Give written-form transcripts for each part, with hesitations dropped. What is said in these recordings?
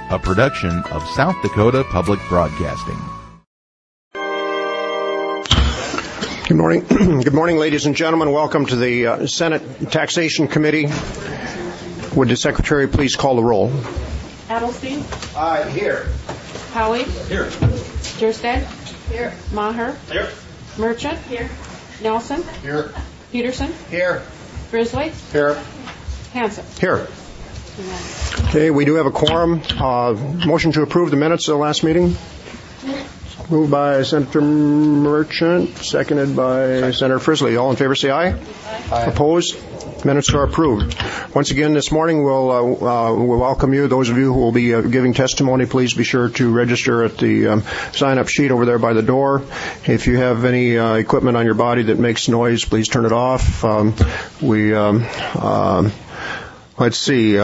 a production of South Dakota Public Broadcasting. Good morning. Good morning, ladies and gentlemen. Welcome to the Senate Taxation Committee. Would the Secretary please call the roll? Adelstein? Here. Howie? Here. Jerstad? Here. Maher? Here. Merchant? Here. Nelson? Here. Peterson? Here. Grizzly? Here. Hanson? Here. Okay, we do have a quorum. Motion to approve the minutes of the last meeting. Moved by Senator Merchant, seconded by Senator Frisley. All in favor say aye. Aye. Opposed? Minutes are approved. Once again, this morning we'll welcome you. Those of you who will be giving testimony, please be sure to register at the sign-up sheet over there by the door. If you have any equipment on your body that makes noise, please turn it off. Let's see.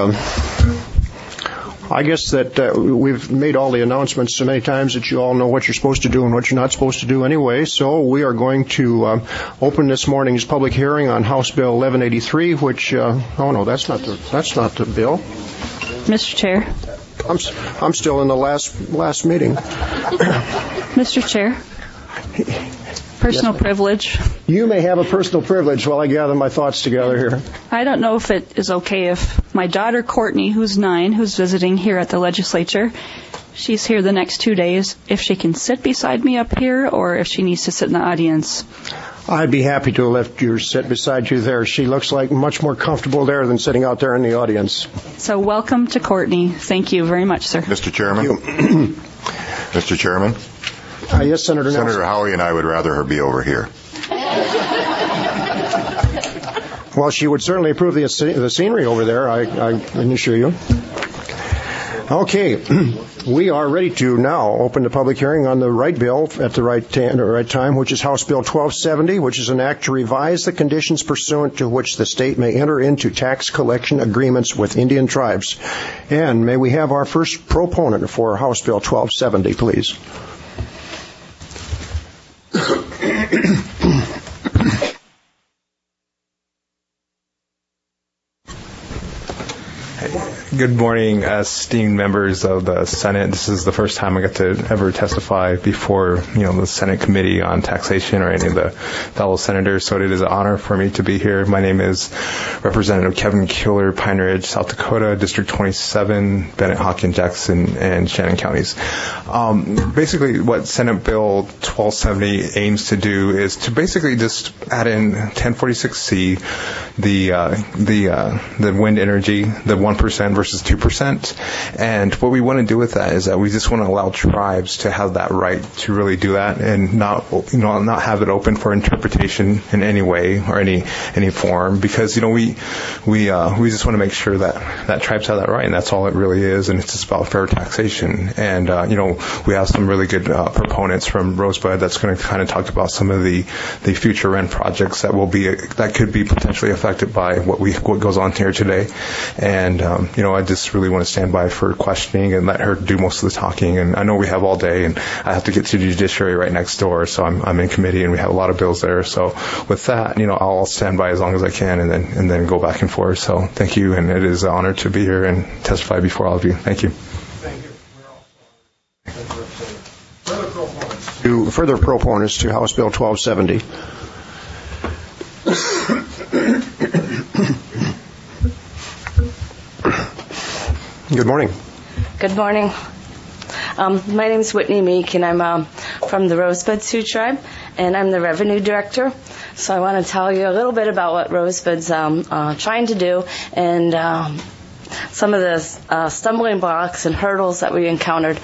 I guess that we've made all the announcements so many times that you all know what you're supposed to do and what you're not supposed to do anyway. So we are going to open this morning's public hearing on House Bill 1183, which that's not the bill. Mr. Chair. I'm still in the last meeting. Mr. Chair. Personal privilege. You may have a personal privilege while I gather my thoughts together here. I don't know if it is okay if my daughter Courtney, who's 9, who's visiting here at the legislature, she's here the next 2 days, if she can sit beside me up here or if she needs to sit in the audience. I'd be happy to let you sit beside you there. She looks like much more comfortable there than sitting out there in the audience. So welcome to Courtney. Thank you very much, sir. Mr. Chairman? Mr. Chairman? Yes, Senator Nelson. Senator Howie and I would rather her be over here. Well, she would certainly approve the scenery over there, I can assure you. Okay, we are ready to now open the public hearing on the right bill at the right time, which is House Bill 1270, which is an act to revise the conditions pursuant to which the state may enter into tax collection agreements with Indian tribes. And may we have our first proponent for House Bill 1270, please? Good morning, esteemed members of the Senate. This is the first time I get to ever testify before, the Senate Committee on Taxation or any of the fellow senators. So it is an honor for me to be here. My name is Representative Kevin Keeler, Pine Ridge, South Dakota, District 27, Bennett, Hawken, Jackson, and Shannon counties. Basically, what Senate Bill 1270 aims to do is to basically just add in 1046C, the wind energy, the 1% versus 2%. And what we want to do with that is that we just want to allow tribes to have that right to really do that and not have it open for interpretation in any way or any form, because we just want to make sure that tribes have that right, and that's all it really is, and it's just about fair taxation. And we have some really good proponents from Rosebud that's going to kind of talk about some of the future rent projects that could be potentially affected by what goes on here today. And I just really want to stand by for questioning and let her do most of the talking. And I know we have all day, and I have to get to the judiciary right next door, so I'm in committee, and we have a lot of bills there. So with that, I'll stand by as long as I can, and then go back and forth. So thank you, and it is an honor to be here and testify before all of you. Thank you. Thank you. Further proponents to House Bill 1270. Good morning. Good morning. My name is Whitney Meek, and I'm from the Rosebud Sioux Tribe, and I'm the Revenue Director. So I want to tell you a little bit about what Rosebud's trying to do and some of the stumbling blocks and hurdles that we encountered.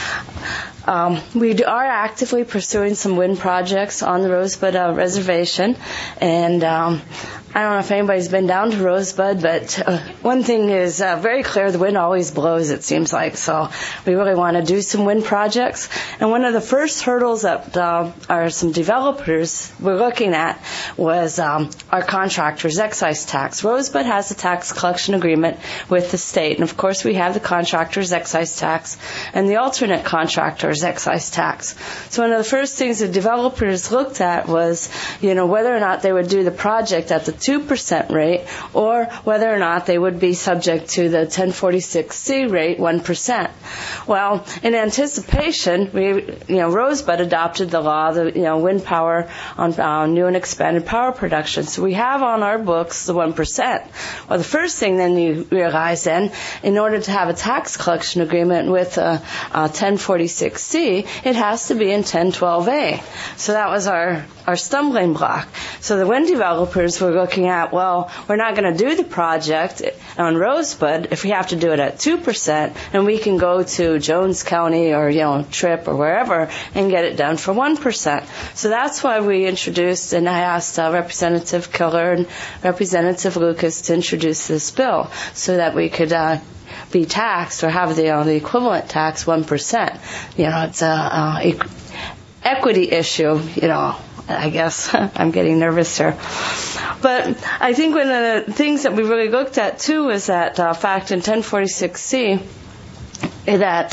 We are actively pursuing some wind projects on the Rosebud Reservation, and I don't know if anybody's been down to Rosebud, but one thing is very clear: the wind always blows, it seems like. So we really want to do some wind projects. And one of the first hurdles that some developers were looking at was our contractor's excise tax. Rosebud has a tax collection agreement with the state, and of course we have the contractor's excise tax and the alternate contractor's excise tax. So one of the first things the developers looked at was, whether or not they would do the project at the 2% rate, or whether or not they would be subject to the 1046C rate, 1%. Well, in anticipation, Rosebud adopted the law, wind power on new and expanded power production. So we have on our books the 1%. Well, the first thing then you realize then, in order to have a tax collection agreement with 1046C, it has to be in 1012A. So that was our stumbling block. So the wind developers were looking at, well, we're not going to do the project on Rosebud if we have to do it at 2%, and we can go to Jones County or, Tripp or wherever and get it done for 1%. So that's why we introduced, and I asked Representative Killer and Representative Lucas to introduce this bill so that we could be taxed or have the equivalent tax 1%. It's a equity issue, I guess. I'm getting nervous here. But I think one of the things that we really looked at, too, is that fact in 1046C that,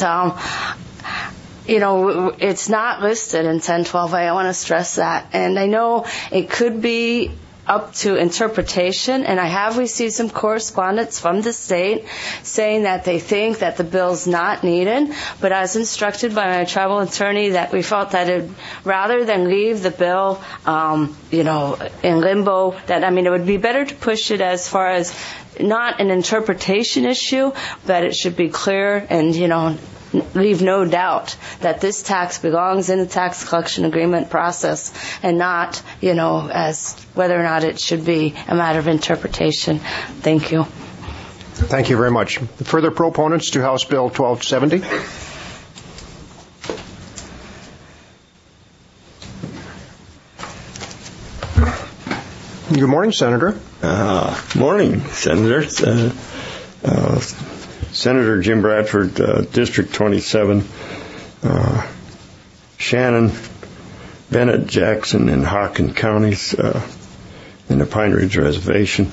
it's not listed in 1012A. I want to stress that. And I know it could be up to interpretation, and I have received some correspondence from the state saying that they think that the bill's not needed, but as instructed by my tribal attorney that we felt that rather than leave the bill, in limbo, it would be better to push it as far as not an interpretation issue, but it should be clear and, leave no doubt that this tax belongs in the tax collection agreement process and not, as whether or not it should be a matter of interpretation. Thank you. Thank you very much. Further proponents to House Bill 1270? Good morning, Senator. Morning, Senators. Senator Jim Bradford, District 27, Shannon, Bennett, Jackson, and Hawken counties in the Pine Ridge Reservation.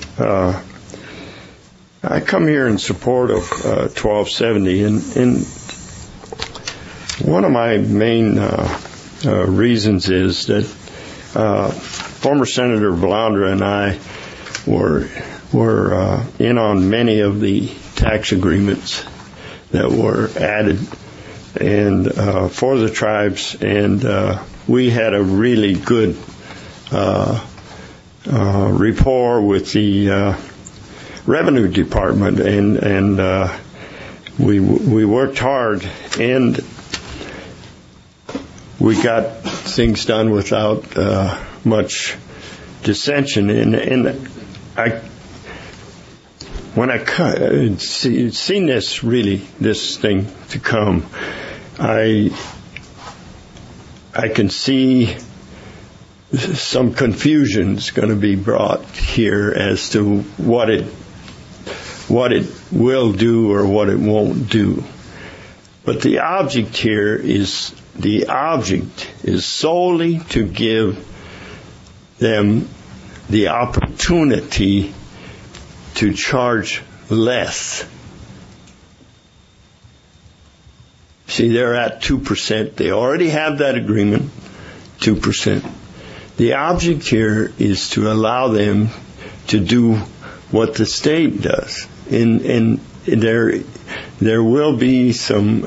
I come here in support of 1270, and one of my main reasons is that former Senator Blandra and I were in on many of the tax agreements that were added and for the tribes, and we had a really good rapport with the Revenue Department, and we worked hard, and we got things done without much dissension, and when I seen this thing to come, I can see some confusion's going to be brought here as to what it will do or what it won't do. But the object here is solely to give them the opportunity to charge less. See, they're at 2%. They already have that agreement, 2%. The object here is to allow them to do what the state does. And there will be some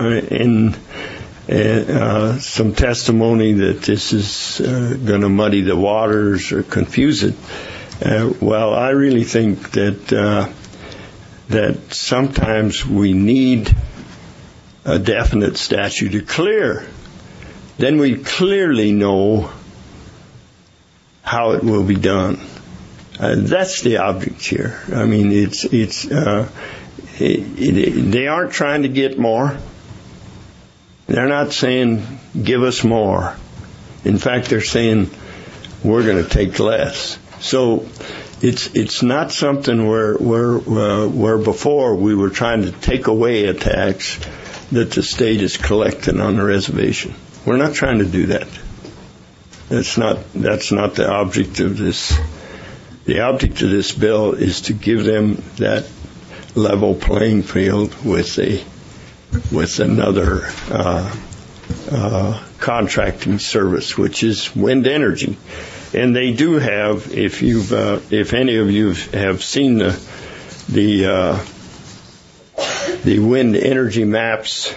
testimony that this is going to muddy the waters or confuse it. Well, I really think that sometimes we need a definite statute to clear. Then we clearly know how it will be done. That's the object here. I mean, they aren't trying to get more. They're not saying give us more. In fact, they're saying we're going to take less. So it's not something where before we were trying to take away a tax that the state is collecting on the reservation. We're not trying to do that. That's not the object of this. The object of this bill is to give them that level playing field with another contracting service, which is wind energy. And they do have, if any of you have seen the wind energy maps,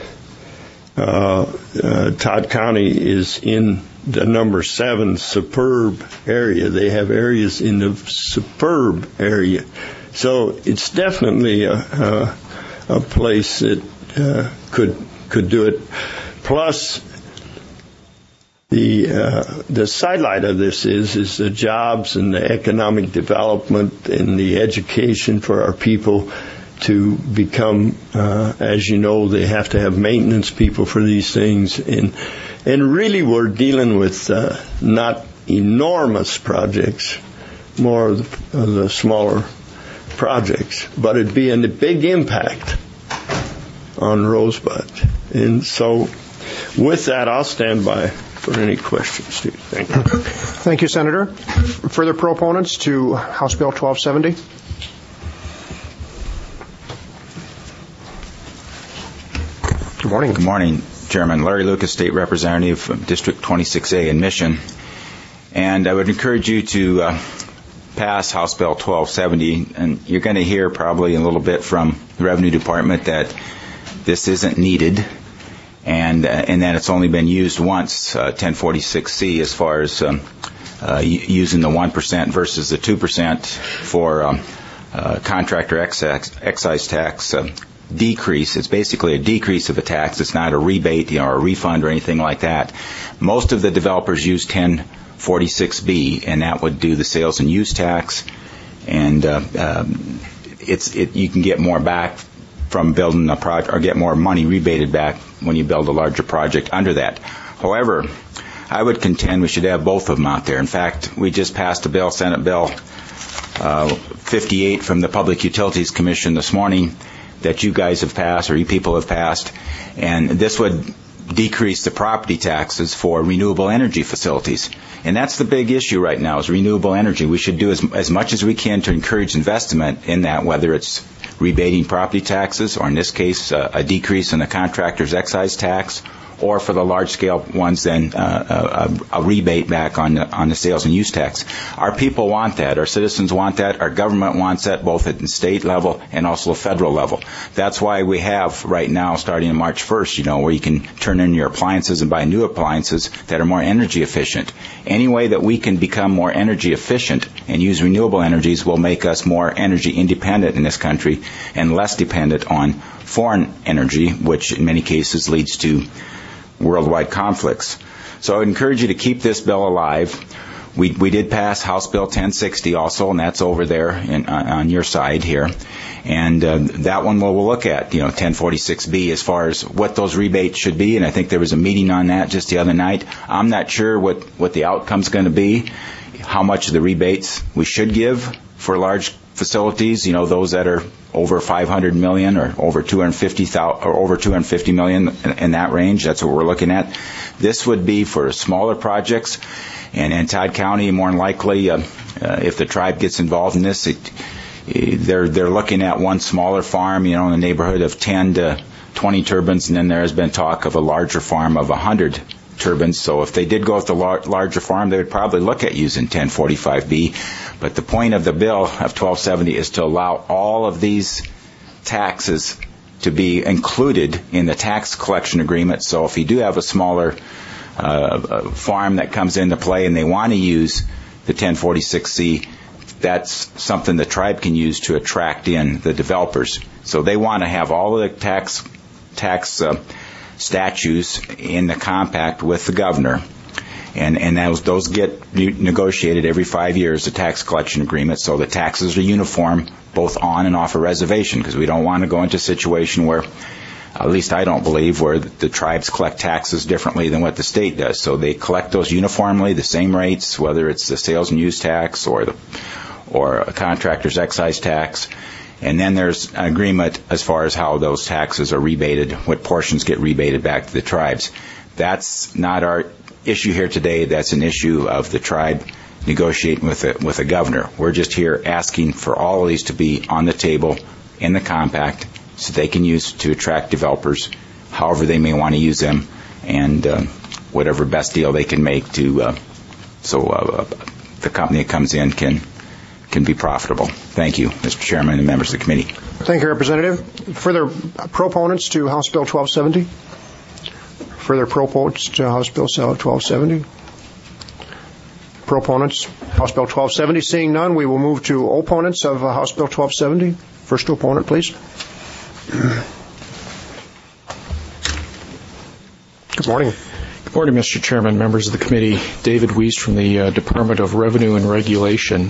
Todd County is in the number 7 superb area. They have areas in the superb area. So it's definitely a place that could do it. Plus, the sidelight of this is the jobs and the economic development and the education for our people to become, as you know, they have to have maintenance people for these things. And really we're dealing with not enormous projects, more of the smaller projects, but it'd be a big impact on Rosebud. And so with that, I'll stand by for any questions, Steve. Thank you. Thank you, Senator. Further proponents to House Bill 1270? Good morning. Good morning, Chairman. Larry Lucas, State Representative from District 26A in Mission. And I would encourage you to pass House Bill 1270. And you're going to hear probably a little bit from the Revenue Department that this isn't needed and that it's only been used once, 1046C, as far as using the 1% versus the 2% for contractor excise tax decrease. It's basically a decrease of a tax. It's not a rebate, or a refund or anything like that. Most of the developers use 1046B, and that would do the sales and use tax. And you can get more back from building a project, or get more money rebated back when you build a larger project under that. However, I would contend we should have both of them out there. In fact, we just passed a bill, Senate Bill 58 from the Public Utilities Commission this morning, that you guys have passed, or you people have passed, and this would decrease the property taxes for renewable energy facilities. And that's the big issue right now, is renewable energy. We should do as much as we can to encourage investment in that, whether it's rebating property taxes, or in this case, a decrease in the contractor's excise tax, or for the large-scale ones, then a rebate back on the sales and use tax. Our people want that. Our citizens want that. Our government wants that, both at the state level and also the federal level. That's why we have right now, starting on March 1st, where you can turn in your appliances and buy new appliances that are more energy efficient. Any way that we can become more energy efficient and use renewable energies will make us more energy independent in this country and less dependent on foreign energy, which in many cases leads to worldwide conflicts. So I would encourage you to keep this bill alive. We did pass House Bill 1060 also, and that's over there on your side here. And that one we'll look at, 1046B, as far as what those rebates should be. And I think there was a meeting on that just the other night. I'm not sure what the outcome's going to be, how much of the rebates we should give for large facilities, those that are over 500 million or over 250,000 or over 250 million in that range. That's what we're looking at. This would be for smaller projects, and Todd County, more than likely, if the tribe gets involved in this, they're looking at one smaller farm, in the neighborhood of 10 to 20 turbines, and then there has been talk of a larger farm of 100 turbines. So if they did go with the larger farm, they would probably look at using 1045B. But the point of the bill of 1270 is to allow all of these taxes to be included in the tax collection agreement. So if you do have a smaller farm that comes into play and they want to use the 1046C, that's something the tribe can use to attract in the developers. So they want to have all of the tax statutes in the compact with the governor, and those get negotiated every 5 years, the tax collection agreement, so the taxes are uniform both on and off a reservation, because we don't want to go into a situation where, at least I don't believe, where the tribes collect taxes differently than what the state does. So they collect those uniformly, the same rates, whether it's the sales and use tax or a contractor's excise tax. And then there's an agreement as far as how those taxes are rebated, what portions get rebated back to the tribes. That's not our issue here today. That's an issue of the tribe negotiating with a governor. We're just here asking for all of these to be on the table in the compact so they can use to attract developers however they may want to use them, and whatever best deal they can make to the company that comes in can be profitable. Thank you, Mr. Chairman and members of the committee. Thank you, Representative. Further proponents to House Bill 1270? Further proponents to House Bill 1270? Proponents, House Bill 1270. Seeing none, we will move to opponents of House Bill 1270. First opponent, please. Good morning. Good morning, Mr. Chairman, members of the committee. David Wiest from the Department of Revenue and Regulation.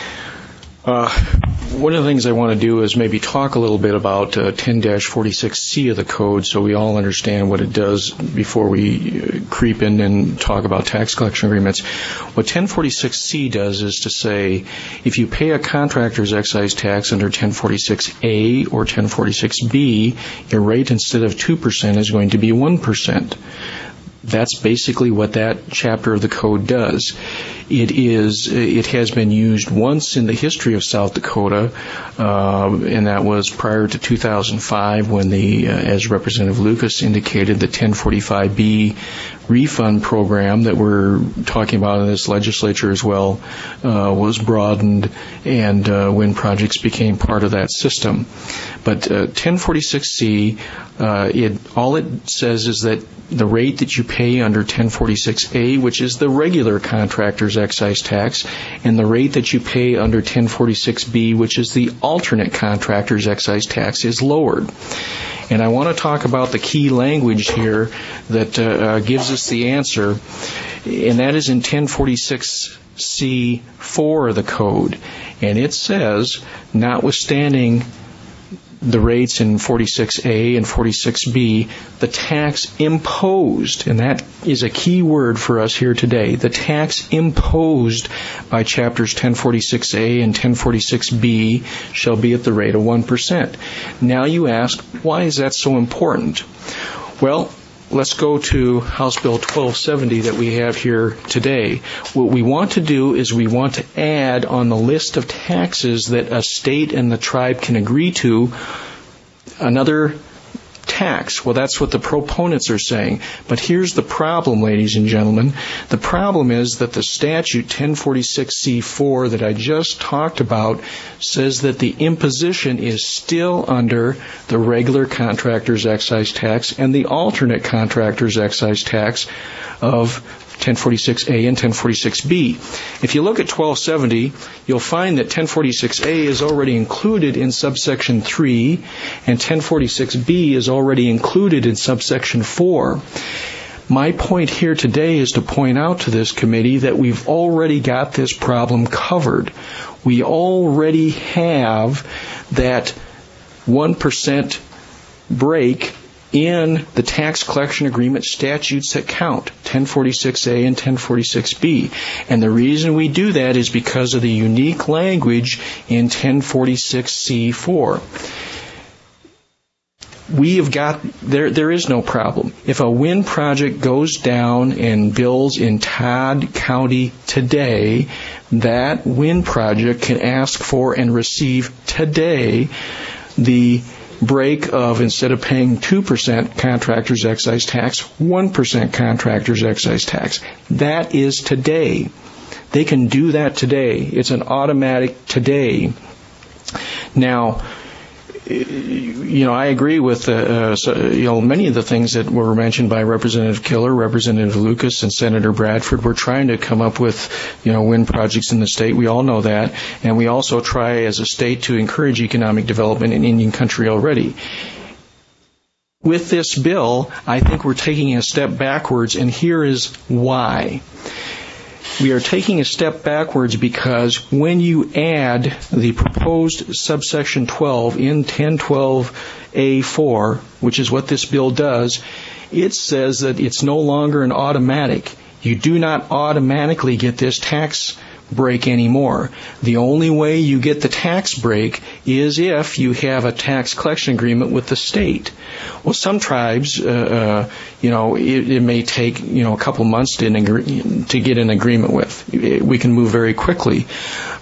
One of the things I want to do is maybe talk a little bit about 10-46C of the code so we all understand what it does before we creep in and talk about tax collection agreements. What 1046C does is to say if you pay a contractor's excise tax under 1046A or 1046B, your rate instead of 2% is going to be 1%. That's basically what that chapter of the code does. It has been used once in the history of South Dakota, and that was prior to 2005 when as Representative Lucas indicated, the 1045B refund program that we're talking about in this legislature as well was broadened, and wind projects became part of that system. But 1046C, all it says is that the rate that you pay under 1046A, which is the regular contractor's excise tax, and the rate that you pay under 1046B, which is the alternate contractor's excise tax, is lowered. And I want to talk about the key language here that gives us the answer, and that is in 1046C4 of the code. And it says, notwithstanding the rates in 46A and 46B, the tax imposed, and that is a key word for us here today, the tax imposed by chapters 1046A and 1046B shall be at the rate of 1%. Now you ask, why is that so important? Well, let's go to House Bill 1270 that we have here today. What we want to do is we want to add on the list of taxes that a state and the tribe can agree to another tax. Well, that's what the proponents are saying. But here's the problem, ladies and gentlemen. The problem is that the statute 1046C4 that I just talked about says that the imposition is still under the regular contractor's excise tax and the alternate contractor's excise tax of 1046A and 1046B. If you look at 1270, you'll find that 1046A is already included in subsection 3 and 1046B is already included in subsection 4. My point here today is to point out to this committee that we've already got this problem covered. We already have that 1% break in the tax collection agreement statutes that count, 1046A and 1046B. And the reason we do that is because of the unique language in 1046C4. We have got, there is no problem. If a wind project goes down and bills in Todd County today, that wind project can ask for and receive today the break of, instead of paying 2% contractor's excise tax, 1% contractor's excise tax. That is today. They can do that today. It's an automatic today. Now, I agree with many of the things that were mentioned by Representative Killer, Representative Lucas, and Senator Bradford. We're trying to come up with, wind projects in the state. We all know that. And we also try as a state to encourage economic development in Indian country already. With this bill, I think we're taking a step backwards, and here is why. We are taking a step backwards because when you add the proposed subsection 12 in 1012A4, which is what this bill does, it says that it's no longer an automatic. You do not automatically get this tax break anymore. The only way you get the tax break is if you have a tax collection agreement with the state. Well, some tribes, it may take, a couple months to get an agreement with. We can move very quickly.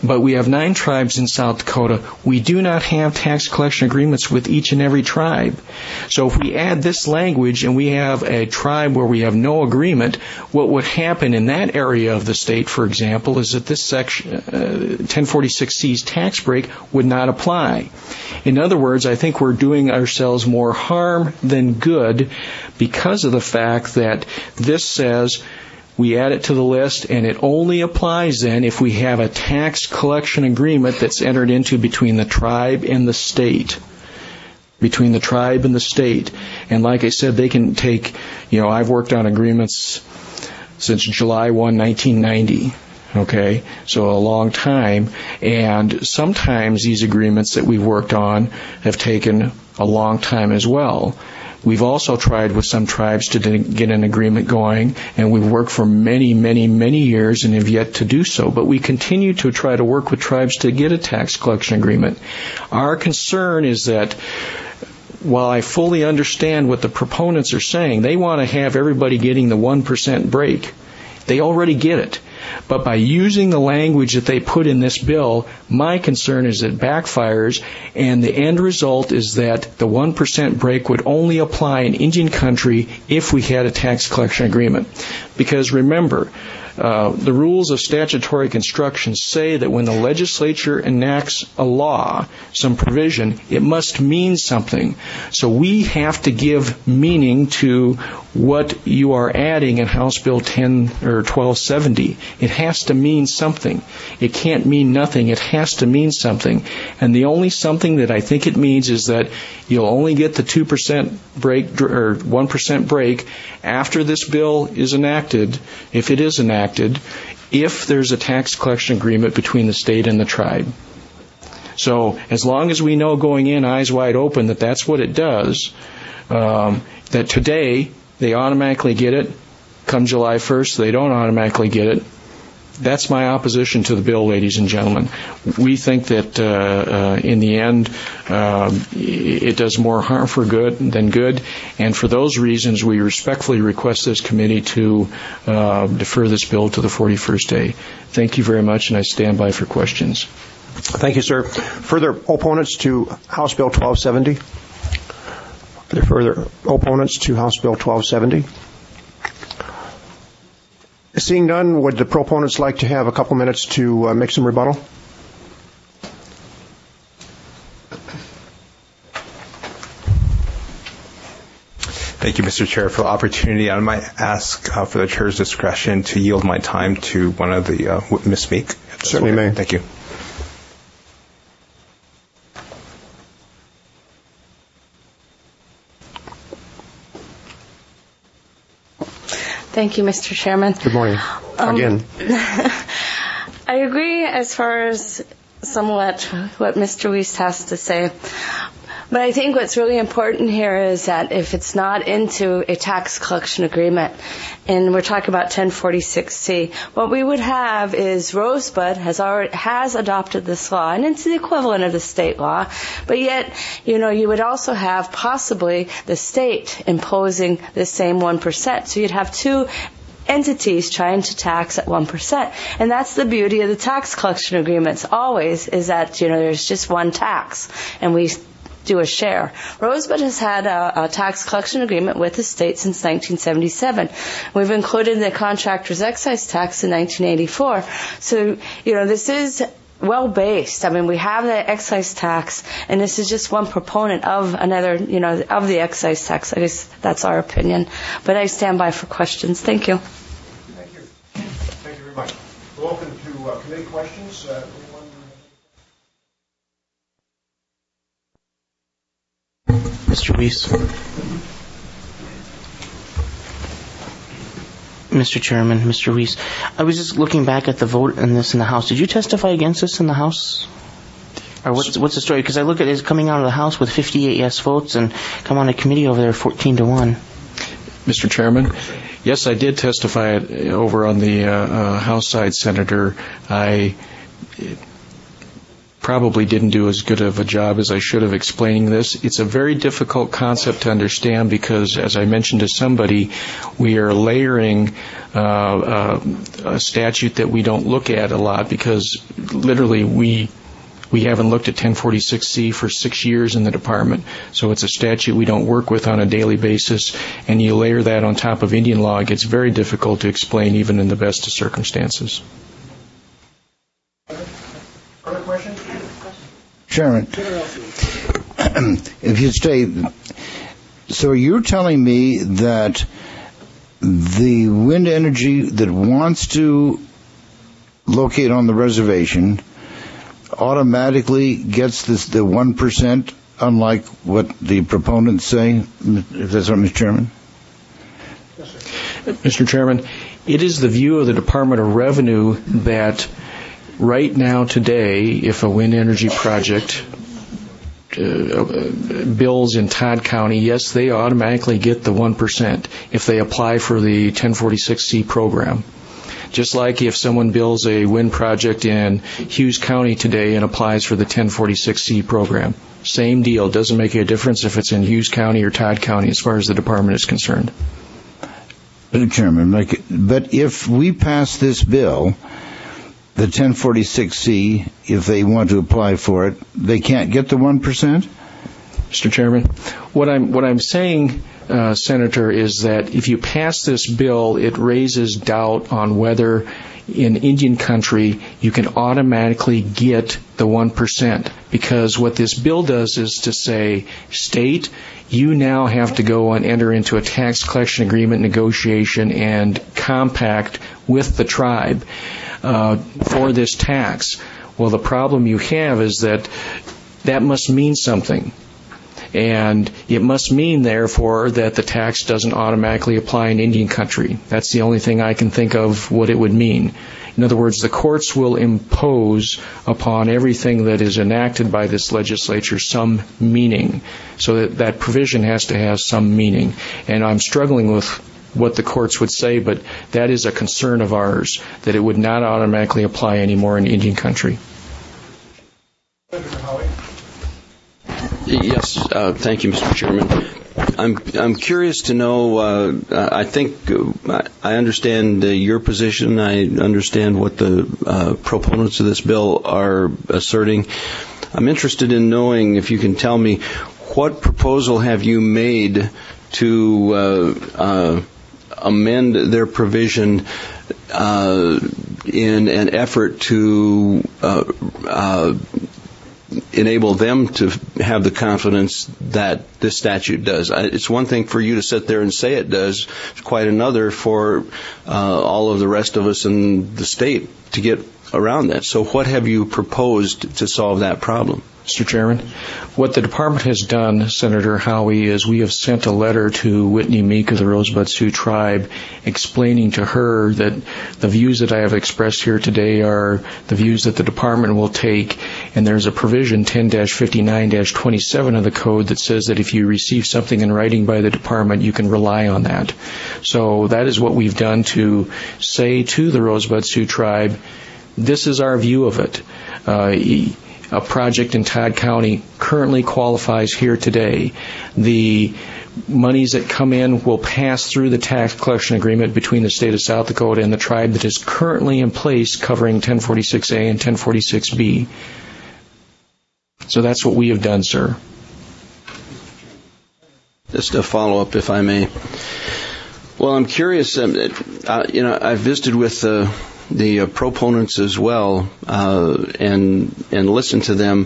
but we have 9 tribes in South Dakota. We do not have tax collection agreements with each and every tribe. So if we add this language and we have a tribe where we have no agreement, what would happen in that area of the state, for example, is that this section, 1046C's tax break would not apply. In other words, I think we're doing ourselves more harm than good because of the fact that this says we add it to the list, and it only applies then if we have a tax collection agreement that's entered into between the tribe and the state. Between the tribe and the state. And like I said, they can take, I've worked on agreements since July 1, 1990. Okay, so a long time. And sometimes these agreements that we've worked on have taken a long time as well. We've also tried with some tribes to get an agreement going, and we've worked for many, many, many years and have yet to do so. But we continue to try to work with tribes to get a tax collection agreement. Our concern is that while I fully understand what the proponents are saying, they want to have everybody getting the 1% break. They already get it. But by using the language that they put in this bill, my concern is it backfires, and the end result is that the 1% break would only apply in Indian country if we had a tax collection agreement. Because remember, the rules of statutory construction say that when the legislature enacts a law, some provision, it must mean something. So we have to give meaning to what you are adding in House Bill 1270. It has to mean something. It can't mean nothing. It has to mean something. And the only something that I think it means is that you'll only get the 2% break or 1% break after this bill is enacted, if it is enacted, if there's a tax collection agreement between the state and the tribe. So as long as we know going in eyes wide open that that's what it does, that today they automatically get it, come July 1st they don't automatically get it, that's my opposition to the bill, ladies and gentlemen. We think that in the end it does more harm for good than good, and for those reasons we respectfully request this committee to defer this bill to the 41st day. Thank you very much, and I stand by for questions. Thank you, sir. Further opponents to House Bill 1270? Are there further opponents to House Bill 1270? Seeing none, would the proponents like to have a couple minutes to make some rebuttal? Thank you, Mr. Chair, for the opportunity. I might ask for the Chair's discretion to yield my time to one of the Ms. Meek. Certainly may. Thank you. Thank you, Mr. Chairman. Good morning. Again. I agree as far as somewhat what Mr. Wiest has to say. But I think what's really important here is that if it's not into a tax collection agreement, and we're talking about 1046C, what we would have is Rosebud has adopted this law, and it's the equivalent of the state law, but yet, you would also have possibly the state imposing the same 1%. So you'd have two entities trying to tax at 1%. And that's the beauty of the tax collection agreements always, is that, there's just one tax, and we do a share. Rosebud has had a tax collection agreement with the state since 1977. We've included the contractor's excise tax in 1984. So, this is well-based. I mean, we have the excise tax, and this is just one proponent of another, of the excise tax. I guess that's our opinion. But I stand by for questions. Thank you. Thank you. Thank you very much. We'll open to committee questions. Mr. Wiest. Mr. Chairman, Mr. Wiest, I was just looking back at the vote on this in the House. Did you testify against this in the House? Or what's the story? Because I look at it coming out of the House with 58 yes votes and come on a committee over there 14-1. Mr. Chairman, yes, I did testify over on the House side, Senator. probably didn't do as good of a job as I should have explaining this. It's a very difficult concept to understand because, as I mentioned to somebody, we are layering a statute that we don't look at a lot because literally we haven't looked at 1046C for 6 years in the department. So it's a statute we don't work with on a daily basis, and you layer that on top of Indian law, it gets very difficult to explain even in the best of circumstances. Other questions? Chairman, if you stay, so you're telling me that the wind energy that wants to locate on the reservation automatically gets the 1%, unlike what the proponents say? If that's right, Mr. Chairman? Mr. Chairman, it is the view of the Department of Revenue that right now today, if a wind energy project bills in Todd County, yes, they automatically get the 1% if they apply for the 1046C program. Just like if someone builds a wind project in Hughes County today and applies for the 1046C program. Same deal. Doesn't make a difference if it's in Hughes County or Todd County as far as the department is concerned. Mr. Chairman, but if we pass this bill, the 1046C, if they want to apply for it, they can't get the 1%? Mr. Chairman, what I'm saying, Senator, is that if you pass this bill, it raises doubt on whether in Indian country you can automatically get the 1%. Because what this bill does is to say, state, you now have to go and enter into a tax collection agreement negotiation and compact with the tribe for this tax. Well, the problem you have is that must mean something. And it must mean, therefore, that the tax doesn't automatically apply in Indian country. That's the only thing I can think of what it would mean. In other words, the courts will impose upon everything that is enacted by this legislature some meaning. So that provision has to have some meaning. And I'm struggling with what the courts would say, but that is a concern of ours, that it would not automatically apply anymore in Indian country. Yes, thank you, Mr. Chairman. I'm curious to know, I think I understand your position. I understand what the proponents of this bill are asserting. I'm interested in knowing if you can tell me what proposal have you made to amend their provision in an effort to enable them to have the confidence that this statute does. It's one thing for you to sit there and say it does. It's quite another for all of the rest of us in the state to get around that. So what have you proposed to solve that problem? Mr. Chairman, what the department has done, Senator Howey, is we have sent a letter to Whitney Meek of the Rosebud Sioux Tribe explaining to her that the views that I have expressed here today are the views that the department will take, and there's a provision 10-59-27 of the code that says that if you receive something in writing by the department, you can rely on that. So that is what we've done to say to the Rosebud Sioux Tribe, this is our view of it. A project in Todd County currently qualifies here today. The monies that come in will pass through the tax collection agreement between the state of South Dakota and the tribe that is currently in place covering 1046A and 1046B. So that's what we have done, sir. Just a follow-up, if I may. Well, I'm curious. I've visited with the proponents as well, and listened to them.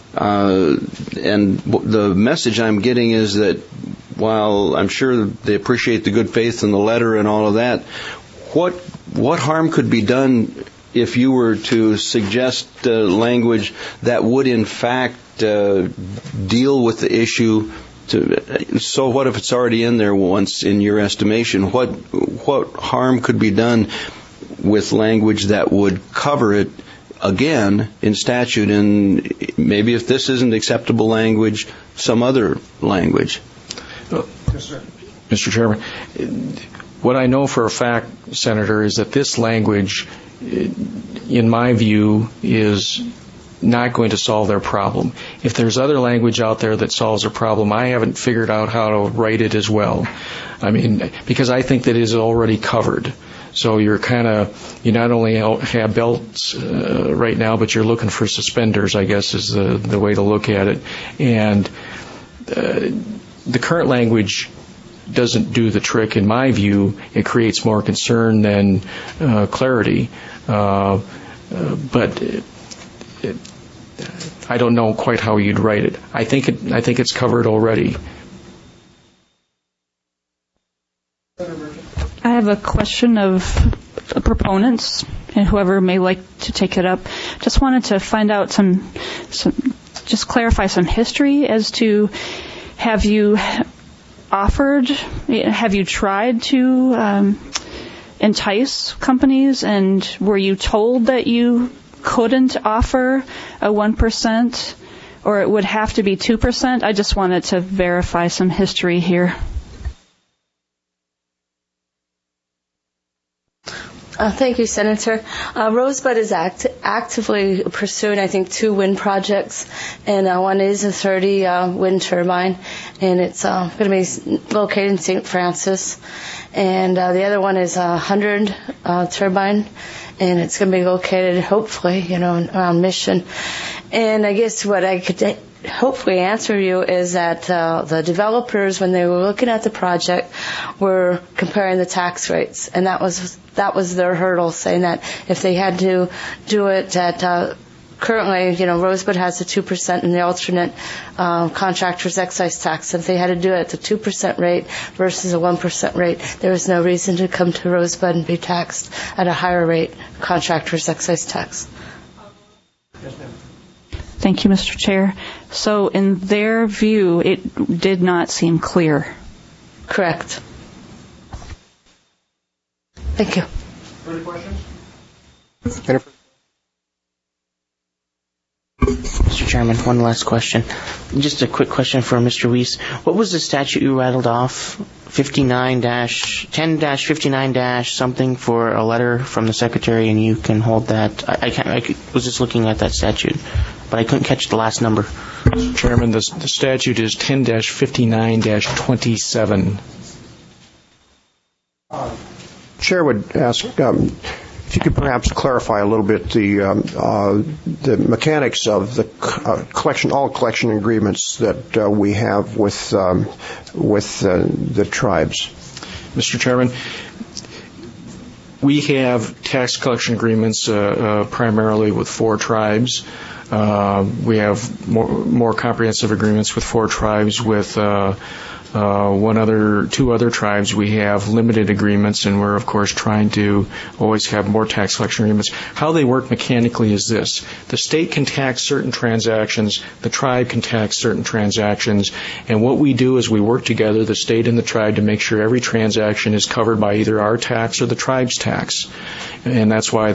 And the message I'm getting is that while I'm sure they appreciate the good faith in the letter and all of that, what harm could be done if you were to suggest language that would in fact deal with the issue? So what if it's already in there once, in your estimation? What harm could be done with language that would cover it again in statute, and maybe if this isn't acceptable language, some other language? Yes, sir. Mr. Chairman, what I know for a fact, Senator, is that this language, in my view, is not going to solve their problem. If there's other language out there that solves their problem, I haven't figured out how to write it as well. I mean, because I think that it is already covered. So you not only have belts right now, but you're looking for suspenders, I guess, is the way to look at it. And the current language doesn't do the trick, in my view. It creates more concern than clarity. But I don't know quite how you'd write it. I think it's covered already. I have a question of proponents and whoever may like to take it up. Just wanted to find out just clarify some history as to, have you tried to entice companies, and were you told that you couldn't offer a 1% or it would have to be 2%? I just wanted to verify some history here. Thank you, Senator. Rosebud is actively pursuing, I think, 2 wind projects, and one is a 30 wind turbine, and it's going to be located in St. Francis, and the other one is a 100 turbine, and it's going to be located, hopefully, around Mission. And I guess what I could hopefully answer you is that the developers, when they were looking at the project, were comparing the tax rates, and that was their hurdle, saying that if they had to do it at currently, Rosebud has a 2% and the alternate contractor's excise tax. If they had to do it at the 2% rate versus a 1% rate, there was no reason to come to Rosebud and be taxed at a higher rate, contractor's excise tax. Thank you, Mr. Chair. So in their view, it did not seem clear. Correct. Thank you. Further questions? Mr. Chairman, one last question. Just a quick question for Mr. Weiss. What was the statute you rattled off? 10-59- for a letter from the Secretary, and you can hold that. I was just looking at that statute, but I couldn't catch the last number. Mr. Chairman, the statute is 10-59-27. Chair would ask if you could perhaps clarify a little bit the mechanics of the all collection agreements that we have with the tribes. Mr. Chairman, we have tax collection agreements primarily with 4 tribes. We have more comprehensive agreements with 4 tribes. With 2 other tribes, we have limited agreements, and we're, of course, trying to always have more tax collection agreements. How they work mechanically is this. The state can tax certain transactions, the tribe can tax certain transactions, and what we do is we work together, the state and the tribe, to make sure every transaction is covered by either our tax or the tribe's tax. And that's why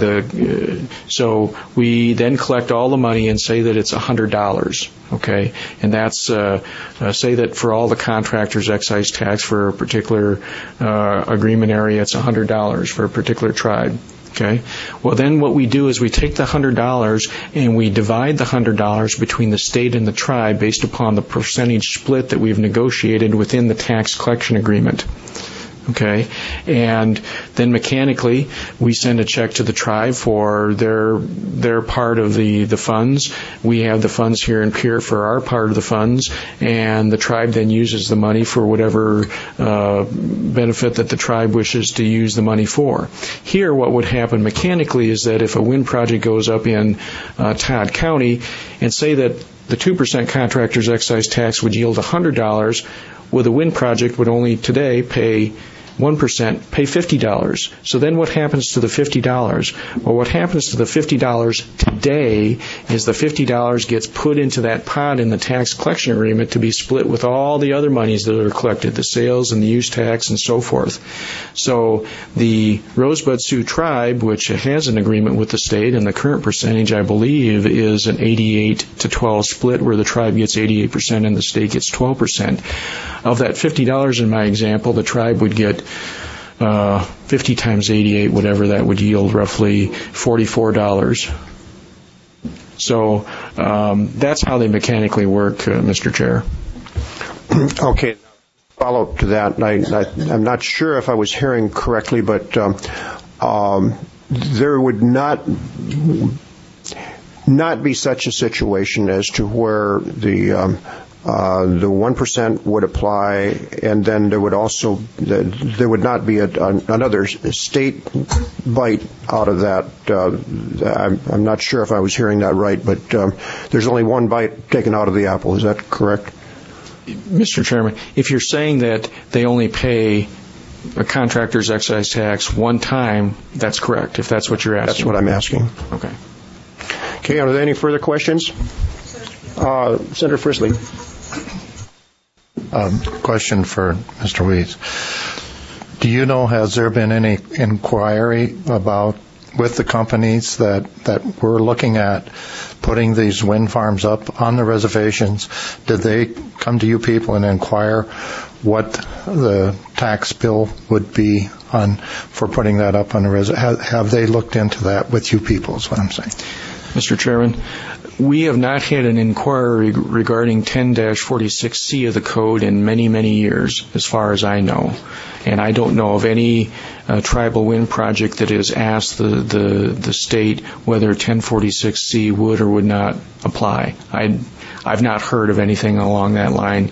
so we then collect all the money and say that it's $100, okay? And that's, say that for all the contractors' excise tax for a particular agreement area, it's $100 for a particular tribe. Okay. Well, then what we do is we take the $100 and we divide the $100 between the state and the tribe based upon the percentage split that we've negotiated within the tax collection agreement. Okay, and then mechanically we send a check to the tribe for their part of the funds. We have the funds here in Pierre for our part of the funds, and the tribe then uses the money for whatever benefit that the tribe wishes to use the money for. Here, what would happen mechanically is that if a wind project goes up in Todd County, and say that the 2% contractor's excise tax would yield $100, well, the wind project would only today pay 1%, pay $50. So then what happens to the $50? Well, what happens to the $50 today is the $50 gets put into that pot in the tax collection agreement to be split with all the other monies that are collected, the sales and the use tax and so forth. So the Rosebud Sioux tribe, which has an agreement with the state, and the current percentage, I believe, is an 88-12 split where the tribe gets 88% and the state gets 12%. Of that $50 in my example, the tribe would get 50 times 88, whatever that would yield, roughly $44. So that's how they mechanically work, Mr. Chair. Okay. Follow up to that. I'm not sure if I was hearing correctly, but there would not be such a situation as to where the 1% would apply, and then there would not be another state bite out of that. I'm not sure if I was hearing that right, but there's only one bite taken out of the apple. Is that correct? Mr. Chairman, if you're saying that they only pay a contractor's excise tax one time, that's correct, if that's what you're asking. That's what I'm asking. Okay. Okay, are there any further questions? Senator Frisley. Question for Mr. Weiss. Do you know, has there been any inquiry with the companies that were looking at putting these wind farms up on the reservations? Did they come to you people and inquire what the tax bill would be for putting that up on the reservation? Have they looked into that with you people, is what I'm saying? Mr. Chairman, we have not had an inquiry regarding 10-46C of the code in many, many years, as far as I know. And I don't know of any tribal wind project that has asked the state whether 1046C would or would not apply. I've not heard of anything along that line.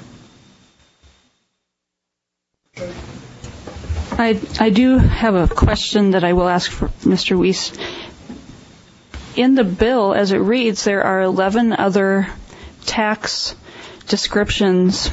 I do have a question that I will ask for Mr. Weiss. In the bill, as it reads, there are 11 other tax descriptions.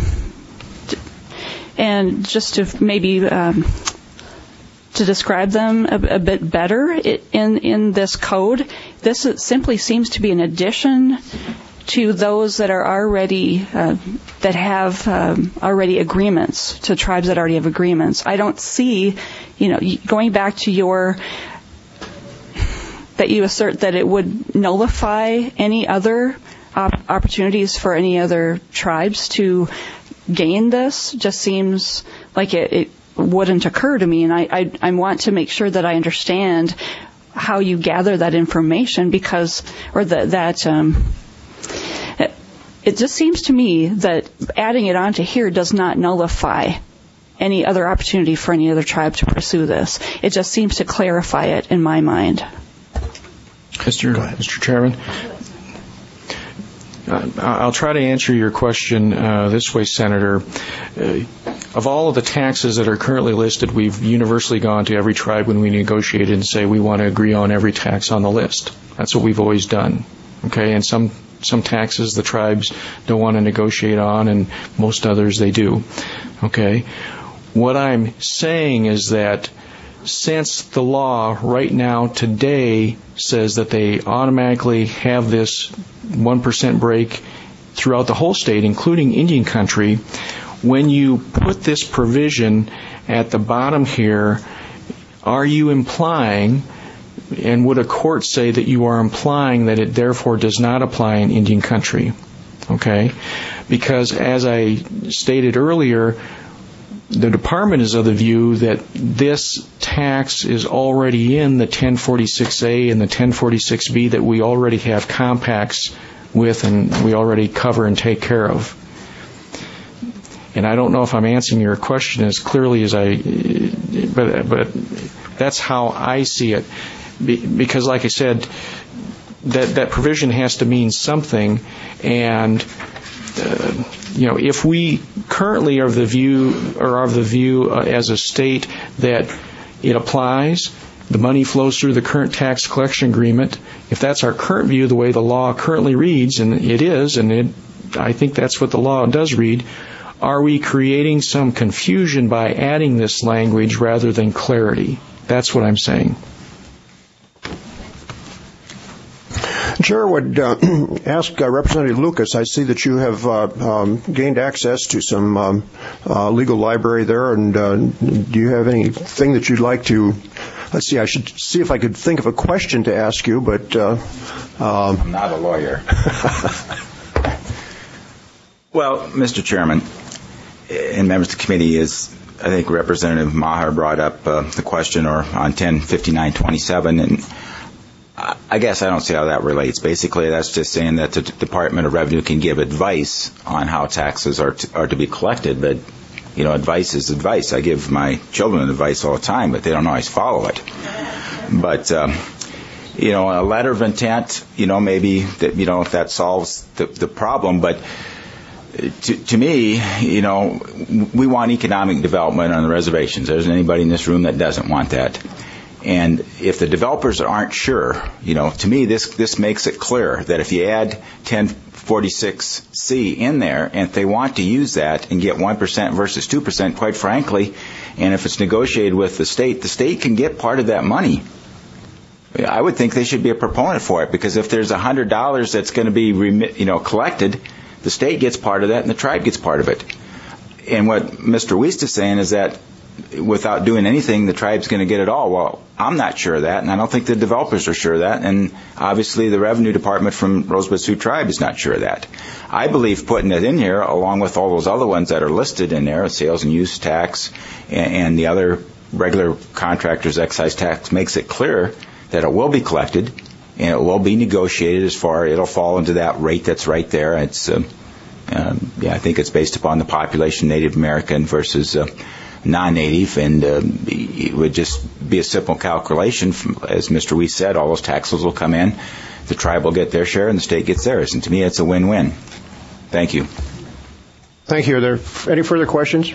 And just to maybe to describe them a bit better in this code, this simply seems to be an addition to those that are already that have already agreements, to tribes that already have agreements. I don't see, going back to your that you assert that it would nullify any other opportunities for any other tribes to gain this. Just seems like it wouldn't occur to me, and I want to make sure that I understand how you gather that information, because it just seems to me that adding it onto here does not nullify any other opportunity for any other tribe to pursue this. It just seems to clarify it in my mind. Mr. Chairman, I'll try to answer your question this way, Senator. Of all of the taxes that are currently listed, we've universally gone to every tribe when we negotiated and say we want to agree on every tax on the list. That's what we've always done. Okay, and some taxes the tribes don't want to negotiate on, and most others they do. Okay, what I'm saying is that since the law right now today says that they automatically have this 1% break throughout the whole state, including Indian country, when you put this provision at the bottom here, are you implying, and would a court say that you are implying that it therefore does not apply in Indian country? Okay? Because as I stated earlier, the department is of the view that this tax is already in the 1046A and the 1046B that we already have compacts with and we already cover and take care of. And I don't know if I'm answering your question as clearly as but that's how I see it. Because like I said, that provision has to mean something, and if we currently are of the view as a state that it applies, the money flows through the current tax collection agreement. If that's our current view, the way the law currently reads, and it is, and I think that's what the law does read, are we creating some confusion by adding this language rather than clarity? That's what I'm saying. Chair would ask Representative Lucas, I see that you have gained access to some legal library there, and do you have anything that you'd like to... Let's see, I should see if I could think of a question to ask you, but... I'm not a lawyer. Well, Mr. Chairman, and members of the committee, I think Representative Maher brought up the question on 105927, and I guess I don't see how that relates. Basically, that's just saying that the Department of Revenue can give advice on how taxes are to be collected, but, advice is advice. I give my children advice all the time, but they don't always follow it. But, a letter of intent, maybe that, if that solves the problem, but to me, we want economic development on the reservations. There isn't anybody in this room that doesn't want that. And if the developers aren't sure, to me, this makes it clear that if you add 1046C in there, and if they want to use that and get 1% versus 2%, quite frankly, and if it's negotiated with the state can get part of that money. I would think they should be a proponent for it, because if there's $100 that's going to be collected, the state gets part of that and the tribe gets part of it. And what Mr. Wiest is saying is that without doing anything, the tribe's going to get it all. Well, I'm not sure of that, and I don't think the developers are sure of that, and obviously the Revenue Department from Rosebud Sioux Tribe is not sure of that. I believe putting it in here, along with all those other ones that are listed in there, sales and use tax and the other regular contractors' excise tax, makes it clear that it will be collected and it will be negotiated it'll fall into that rate that's right there. It's, I think it's based upon the population, Native American versus non-native, and it would just be a simple calculation. As Mr. Wiest said, all those taxes will come in, the tribe will get their share, and the state gets theirs. And to me, it's a win-win. Thank you. Thank you. Are there any further questions?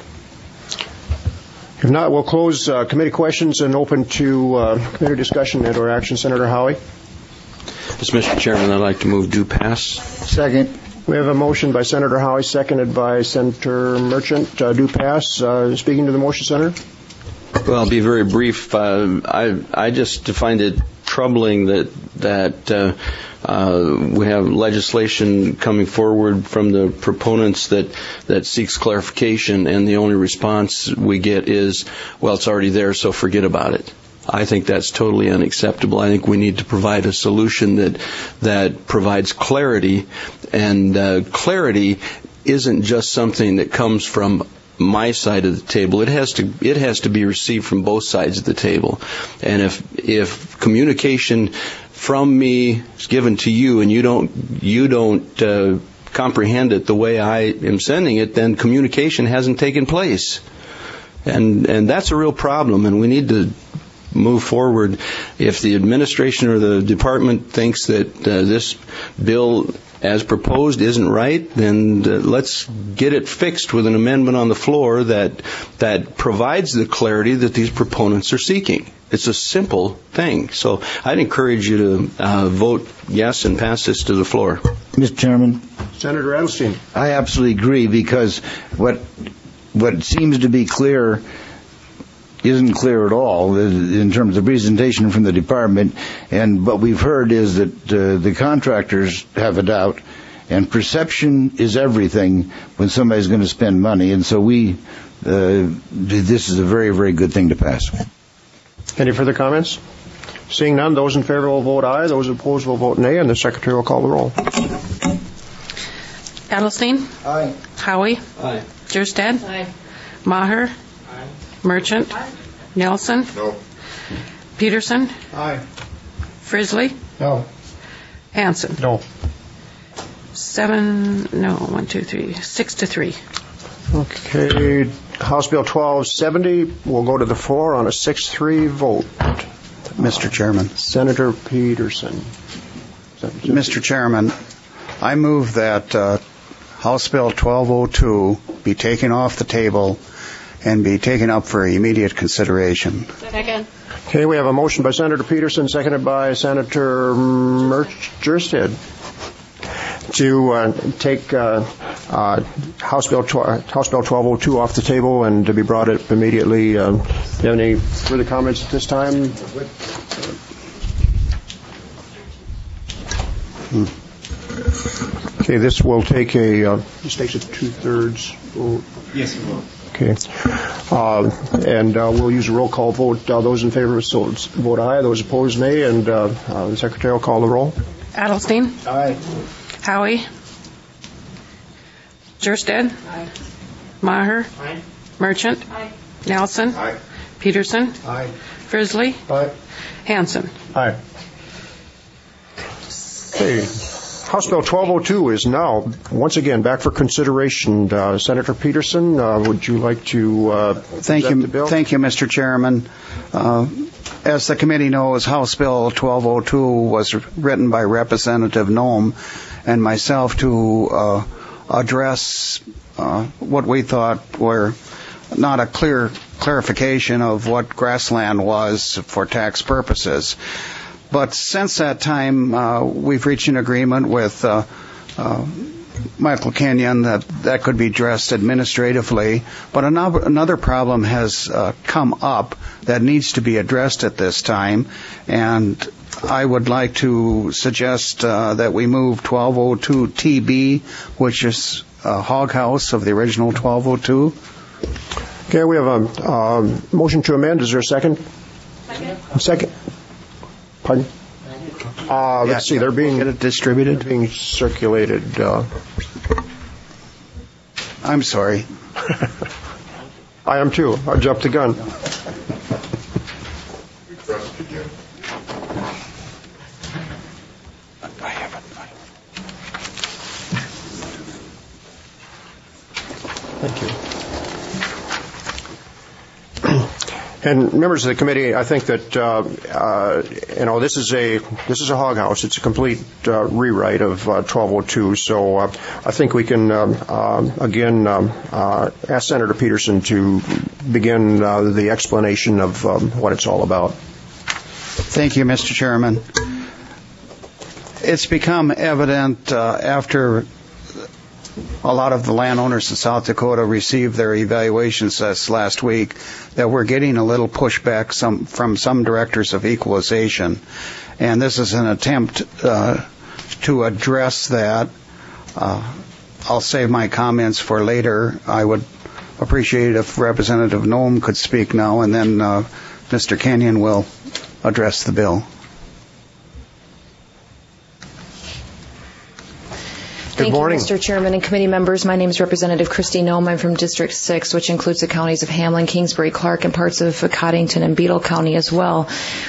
If not, we'll close committee questions and open to committee discussion and/or action. Senator Howie. Yes, Mr. Chairman, I'd like to move due pass. Second. We have a motion by Senator Howie, seconded by Senator Merchant. Due pass. Speaking to the motion, Senator. Well, I'll be very brief. I just find it troubling that we have legislation coming forward from the proponents that seeks clarification, and the only response we get is, well, it's already there, so forget about it. I think that's totally unacceptable. I think we need to provide a solution that provides clarity, and clarity isn't just something that comes from my side of the table. It has to be received from both sides of the table. And if communication from me is given to you and you don't comprehend it the way I am sending it, then communication hasn't taken place. And that's a real problem, and we need to move forward. If the administration or the department thinks that this bill as proposed isn't right, then let's get it fixed with an amendment on the floor that provides the clarity that these proponents are seeking. It's a simple thing. So I'd encourage you to vote yes and pass this to the floor. Mr. Chairman. Senator Edelstein. I absolutely agree, because what seems to be clear isn't clear at all in terms of presentation from the department, and what we've heard is that the contractors have a doubt, and perception is everything when somebody's going to spend money, and so this is a very, very good thing to pass. Any further comments? Seeing none, those in favor will vote aye, those opposed will vote nay, and the Secretary will call the roll. Edelstein? Aye. Howie? Aye. Jerstad? Aye. Maher? Aye. Merchant? Aye. Nelson? No. Peterson? Aye. Frisley? No. Hanson? No. 6 to 3. Okay, House Bill 1270 will go to the floor on a 6-3 vote. Mr. Chairman. Senator Peterson. Mr. Chairman, I move that House Bill 1202 be taken off the table and be taken up for immediate consideration. Second. Okay, we have a motion by Senator Peterson, seconded by Senator Jerstad, to take House Bill 1202 off the table and to be brought up immediately. Do you have any further comments at this time? Okay, this will take this takes a 2/3 vote. Yes, it will. Okay. And we'll use a roll call vote. Those in favor vote aye. Those opposed, nay. And the Secretary will call the roll. Edelstein? Aye. Howie? Jerstad? Aye. Maher? Aye. Merchant? Aye. Nelson? Aye. Peterson? Aye. Frisley? Aye. Hanson? Aye. Okay. House Bill 1202 is now once again back for consideration. Senator Peterson, would you like to present the bill? Thank you, Mr. Chairman. As the committee knows, House Bill 1202 was written by Representative Noem and myself to address what we thought were not a clear clarification of what grassland was for tax purposes. But since that time, we've reached an agreement with Michael Kenyon that could be addressed administratively. But another problem has come up that needs to be addressed at this time, and I would like to suggest that we move 1202 TB, which is a hog house of the original 1202. Okay, we have a motion to amend. Is there a second? Second. Pardon? Let's see. They're being distributed. They're being circulated. I'm sorry. I am too. I jumped the gun. Thank you. And members of the committee, I think that this is a hog house. It's a complete rewrite of 1202. So I think we can again ask Senator Peterson to begin the explanation of what it's all about. Thank you, Mr. Chairman. It's become evident after a lot of the landowners in South Dakota received their evaluations this last week that we're getting a little pushback from some directors of equalization. And this is an attempt to address that. I'll save my comments for later. I would appreciate if Representative Noem could speak now, and then Mr. Kenyon will address the bill. Good morning. Thank you, Mr. Chairman and committee members. My name is Representative Christy Noem. I'm from District 6, which includes the counties of Hamlin, Kingsbury, Clark, and parts of Coddington and Beadle County as well.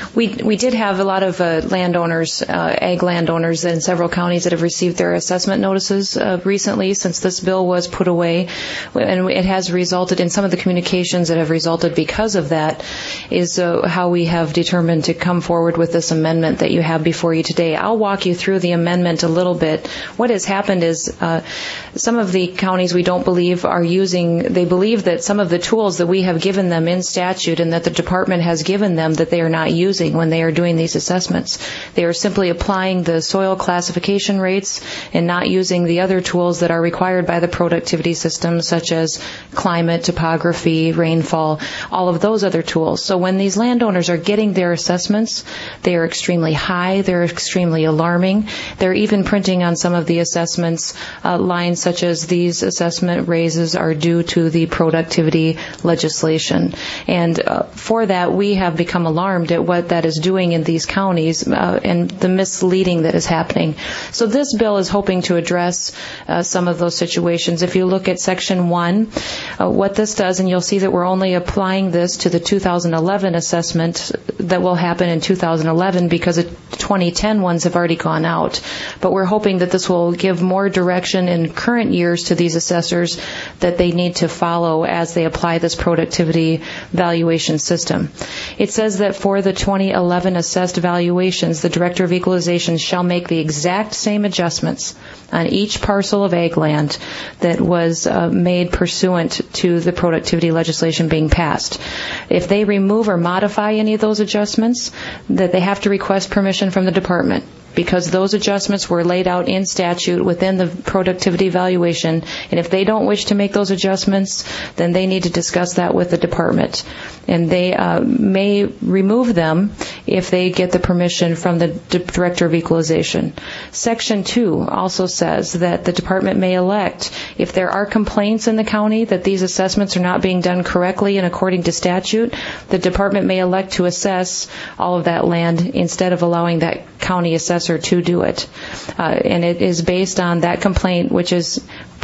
We did have a lot of landowners, ag landowners in several counties that have received their assessment notices recently since this bill was put away, and it has resulted in some of the communications that have resulted because of that is how we have determined to come forward with this amendment that you have before you today. I'll walk you through the amendment a little bit. What has happened is some of the counties we don't believe are they believe that some of the tools that we have given them in statute and that the department has given them that they are not using when they are doing these assessments. They are simply applying the soil classification rates and not using the other tools that are required by the productivity system, such as climate, topography, rainfall, all of those other tools. So when these landowners are getting their assessments, they are extremely high, they're extremely alarming. They're even printing on some of the assessments lines such as these assessment raises are due to the productivity legislation. And for that, we have become alarmed at what that is doing in these counties and the misleading that is happening. So this bill is hoping to address some of those situations. If you look at Section 1, what this does, and you'll see that we're only applying this to the 2011 assessment that will happen in 2011 because the 2010 ones have already gone out. But we're hoping that this will give more direction in current years to these assessors that they need to follow as they apply this productivity valuation system. It says that for the 2011 assessed valuations, the Director of Equalization shall make the exact same adjustments on each parcel of ag land that was made pursuant to the productivity legislation being passed. If they remove or modify any of those adjustments, that they have to request permission from the department, because those adjustments were laid out in statute within the productivity valuation, and if they don't wish to make those adjustments, then they need to discuss that with the department. And they may remove them if they get the permission from the Director of Equalization. Section 2 also says that the department may elect, if there are complaints in the county that these assessments are not being done correctly and according to statute, the department may elect to assess all of that land instead of allowing that county assessor to do it. And it is based on that complaint, which is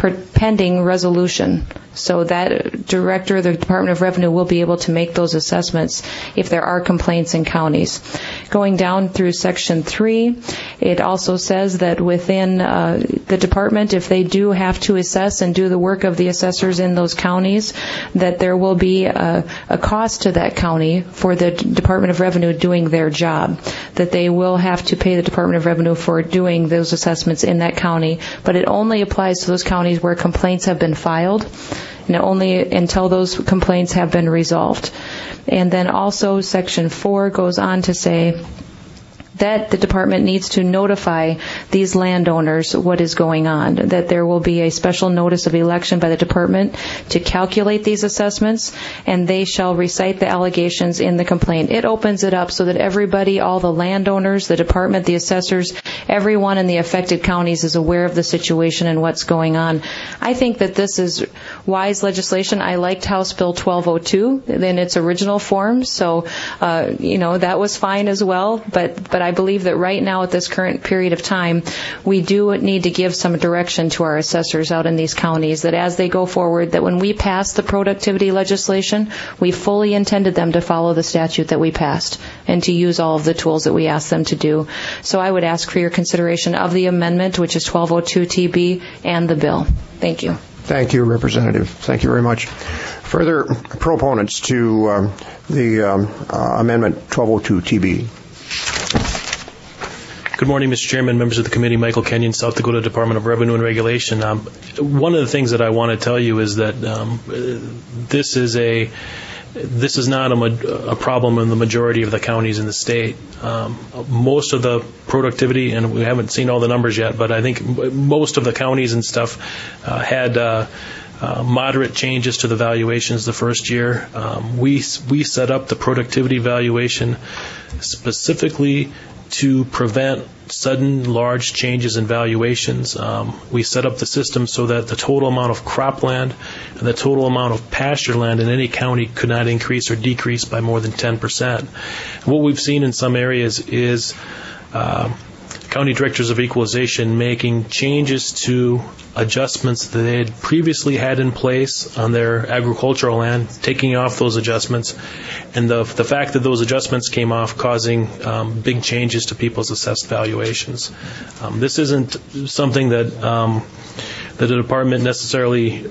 pending resolution. So that director of the Department of Revenue will be able to make those assessments if there are complaints in counties. Going down through Section 3, it also says that within the department, if they do have to assess and do the work of the assessors in those counties, that there will be a cost to that county for the Department of Revenue doing their job, that they will have to pay the Department of Revenue for doing those assessments in that county, but it only applies to those counties where complaints have been filed, and only until those complaints have been resolved. And then also Section 4 goes on to say that the department needs to notify these landowners what is going on, that there will be a special notice of election by the department to calculate these assessments, and they shall recite the allegations in the complaint. It opens it up so that everybody, all the landowners, the department, the assessors, everyone in the affected counties is aware of the situation and what's going on. I think that this is wise legislation. I liked House Bill 1202 in its original form, so that was fine as well, but I believe that right now at this current period of time, we do need to give some direction to our assessors out in these counties, that as they go forward, that when we pass the productivity legislation, we fully intended them to follow the statute that we passed and to use all of the tools that we asked them to do. So I would ask for your consideration of the amendment, which is 1202 TB, and the bill. Thank you. Thank you, Representative. Thank you very much. Further proponents to the amendment 1202 TB. Good morning, Mr. Chairman, members of the committee. Michael Kenyon, South Dakota Department of Revenue and Regulation. One of the things that I want to tell you is that this is not a problem in the majority of the counties in the state. Most of the productivity, and we haven't seen all the numbers yet, but I think most of the counties and stuff had moderate changes to the valuations the first year. We set up the productivity valuation specifically to prevent sudden large changes in valuations. We set up the system so that the total amount of cropland and the total amount of pasture land in any county could not increase or decrease by more than 10%. What we've seen in some areas is county directors of equalization making changes to adjustments that they had previously had in place on their agricultural land, taking off those adjustments, and the fact that those adjustments came off causing big changes to people's assessed valuations. This isn't something that the department necessarily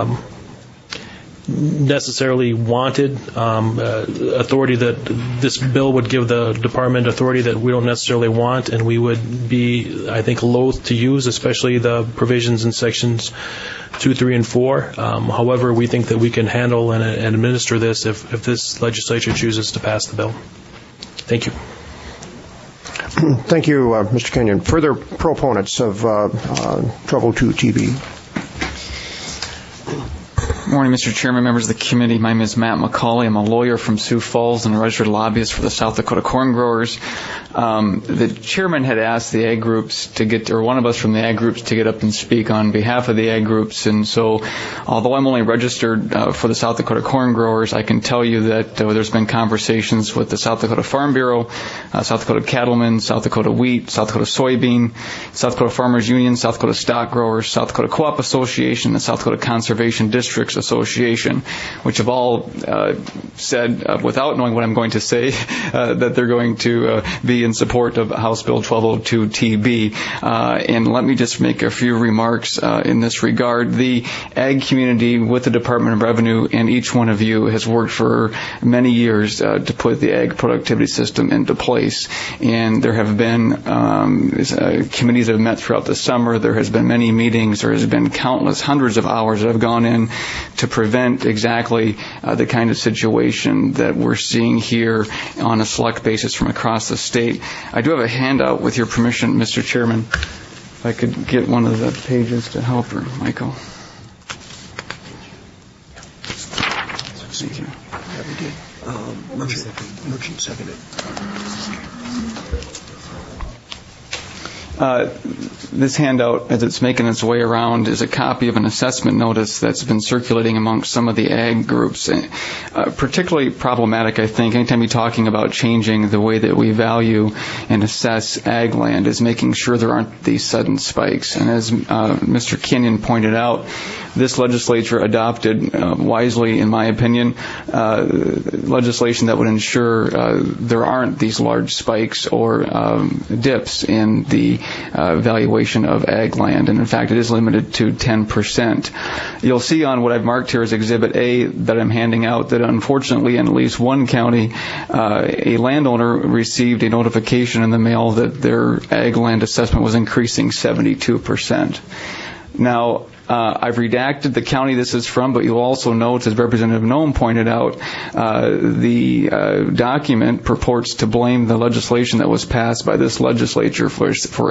wanted. Authority that this bill would give the department authority that we don't necessarily want, and we would be, I think, loath to use, especially the provisions in sections 2, 3, and 4. However, we think that we can handle and administer this if this legislature chooses to pass the bill. Thank you. Thank you, Mr. Kenyon. Further proponents of 1202 TB. Good morning, Mr. Chairman, members of the committee. My name is Matt McCauley. I'm a lawyer from Sioux Falls and a registered lobbyist for the South Dakota Corn Growers. The chairman had asked the ag groups or one of us from the ag groups to get up and speak on behalf of the ag groups. And so, although I'm only registered for the South Dakota Corn Growers, I can tell you that there's been conversations with the South Dakota Farm Bureau, South Dakota Cattlemen, South Dakota Wheat, South Dakota Soybean, South Dakota Farmers Union, South Dakota Stock Growers, South Dakota Co-op Association, and South Dakota Conservation Districts Association, which have all said, without knowing what I'm going to say, that they're going to be in support of House Bill 1202 TB. And let me just make a few remarks in this regard. The ag community with the Department of Revenue and each one of you has worked for many years to put the ag productivity system into place. And there have been committees that have met throughout the summer. There has been many meetings. There has been countless hundreds of hours that have gone in to prevent exactly the kind of situation that we're seeing here on a select basis from across the state. I do have a handout, with your permission, Mr. Chairman. If I could get one of the pages to help her, Michael. Thank you. Merchant seconded. This handout, as it's making its way around, is a copy of an assessment notice that's been circulating amongst some of the ag groups. Particularly problematic, I think, anytime you're talking about changing the way that we value and assess ag land, is making sure there aren't these sudden spikes. And as Mr. Kenyon pointed out, this legislature adopted, wisely in my opinion, legislation that would ensure there aren't these large spikes or dips in the valuation of ag land. And in fact, it is limited to 10%. You'll see on what I've marked here as Exhibit A that I'm handing out that unfortunately in at least one county, a landowner received a notification in the mail that their ag land assessment was increasing 72%. Now, I've redacted the county this is from, but you'll also note, as Representative Noem pointed out, the document purports to blame the legislation that was passed by this legislature for a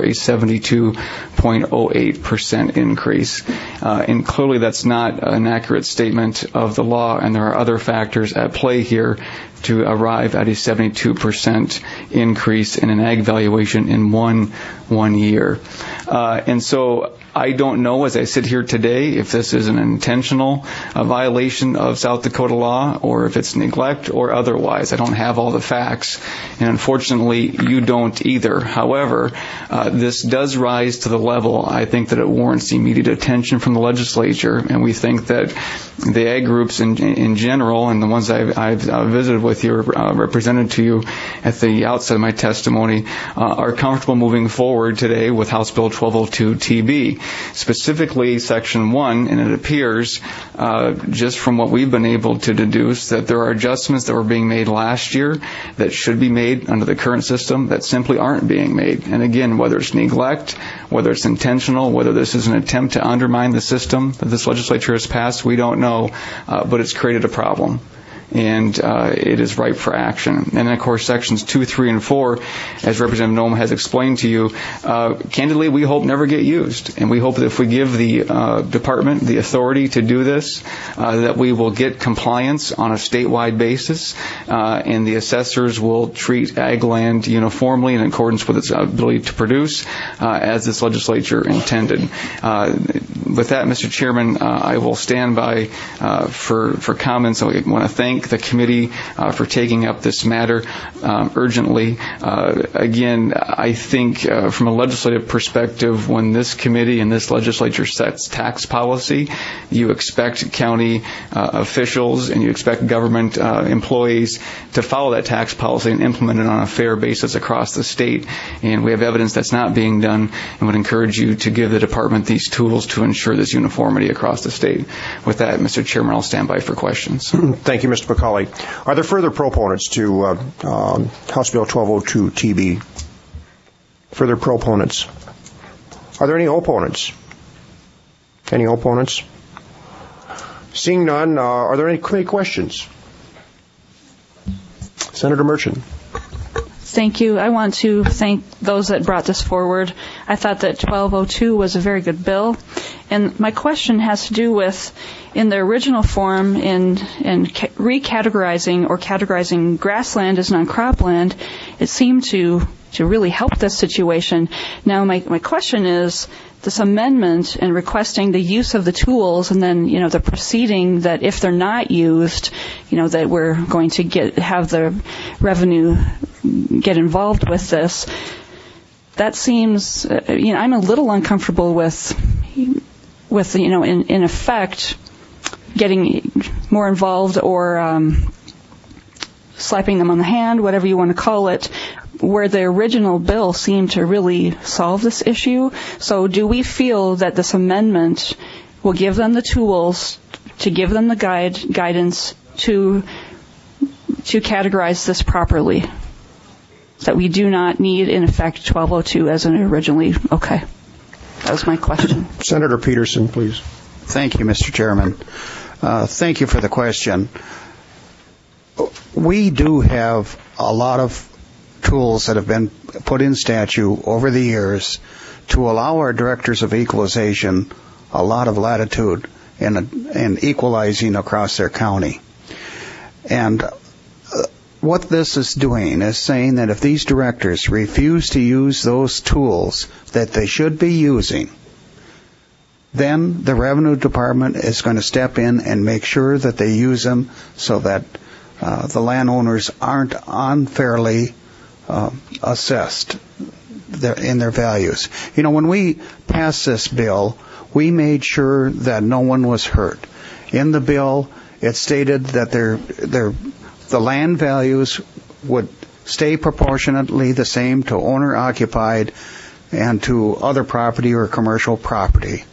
72.08% increase. And clearly that's not an accurate statement of the law, and there are other factors at play here to arrive at a 72% increase in an ag valuation in one year. And so I don't know, as I sit here today, if this is an intentional violation of South Dakota law or if it's neglect or otherwise. I don't have all the facts, and unfortunately you don't either. However, this does rise to the level, I think, that it warrants immediate attention from the legislature, and we think that the ag groups in general, and the ones I've visited with you, represented to you at the outset of my testimony, are comfortable moving forward today with House Bill 1202 TB. Specifically Section 1, and it appears, just from what we've been able to deduce, that there are adjustments that were being made last year that should be made under the current system that simply aren't being made. And again, whether it's neglect, whether it's intentional, whether this is an attempt to undermine the system that this legislature has passed, we don't know, but it's created a problem. And it is ripe for action. And of course, Sections 2, 3, and 4, as Representative Noem has explained to you, candidly, we hope never get used. And we hope that if we give the department the authority to do this, that we will get compliance on a statewide basis, and the assessors will treat ag land uniformly in accordance with its ability to produce, as this legislature intended. With that, Mr. Chairman, I will stand by for comments. I want to thank the committee for taking up this matter urgently. Again, I think from a legislative perspective, when this committee and this legislature sets tax policy, you expect county officials and you expect government employees to follow that tax policy and implement it on a fair basis across the state. And we have evidence that's not being done, and would encourage you to give the department these tools to ensure this uniformity across the state. With that, Mr. Chairman, I'll stand by for questions. Thank you, Mr. McCauley. Are there further proponents to House Bill 1202 TB? Further proponents? Are there any opponents? Any opponents? Seeing none, are there any committee questions? Senator Merchant. Thank you. I want to thank those that brought this forward. I thought that 1202 was a very good bill. And my question has to do with, in the original form, in recategorizing or categorizing grassland as non-cropland, it seemed to really help this situation. Now, my question is, this amendment and requesting the use of the tools, and then the proceeding that if they're not used, that we're going to have the revenue get involved with this. That seems, I'm a little uncomfortable with in effect getting more involved or slapping them on the hand, whatever you want to call it, where the original bill seemed to really solve this issue. So do we feel that this amendment will give them the tools to give them the guidance to categorize this properly? That we do not need, in effect, 1202 as an originally. Okay. That was my question. Senator Peterson, please. Thank you, Mr. Chairman. Thank you for the question. We do have a lot of tools that have been put in statute over the years to allow our directors of equalization a lot of latitude in equalizing across their county. And what this is doing is saying that if these directors refuse to use those tools that they should be using, then the Revenue Department is going to step in and make sure that they use them so that the landowners aren't unfairly assessed in their values. You know, when we passed this bill, we made sure that no one was hurt. In the bill, it stated that the land values would stay proportionately the same to owner-occupied and to other property or commercial property.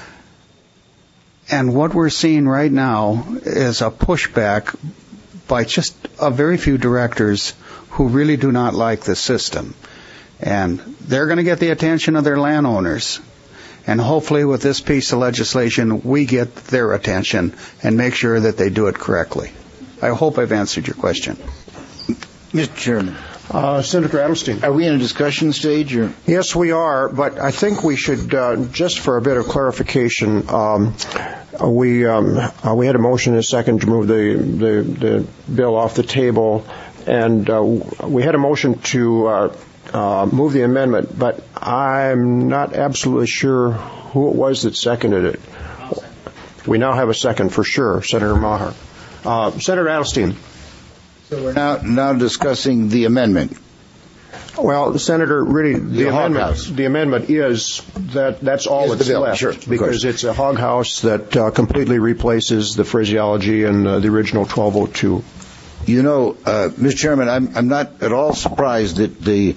And what we're seeing right now is a pushback by just a very few directors who really do not like the system. And they're going to get the attention of their landowners. And hopefully with this piece of legislation, we get their attention and make sure that they do it correctly. I hope I've answered your question. Mr. Chairman. Senator Adelstein. Are we in a discussion stage? Or? Yes, we are, but I think we should, just for a bit of clarification, we had a motion and a second to move the bill off the table, and we had a motion to move the amendment, but I'm not absolutely sure who it was that seconded it. We now have a second for sure, Senator Maher. Senator Adelstein. So we're now discussing the amendment. Well, Senator, really, the amendment is that's all that's left, sure, because it's a hog house that completely replaces the phraseology in the original 1202. You know, Mr. Chairman, I'm not at all surprised that the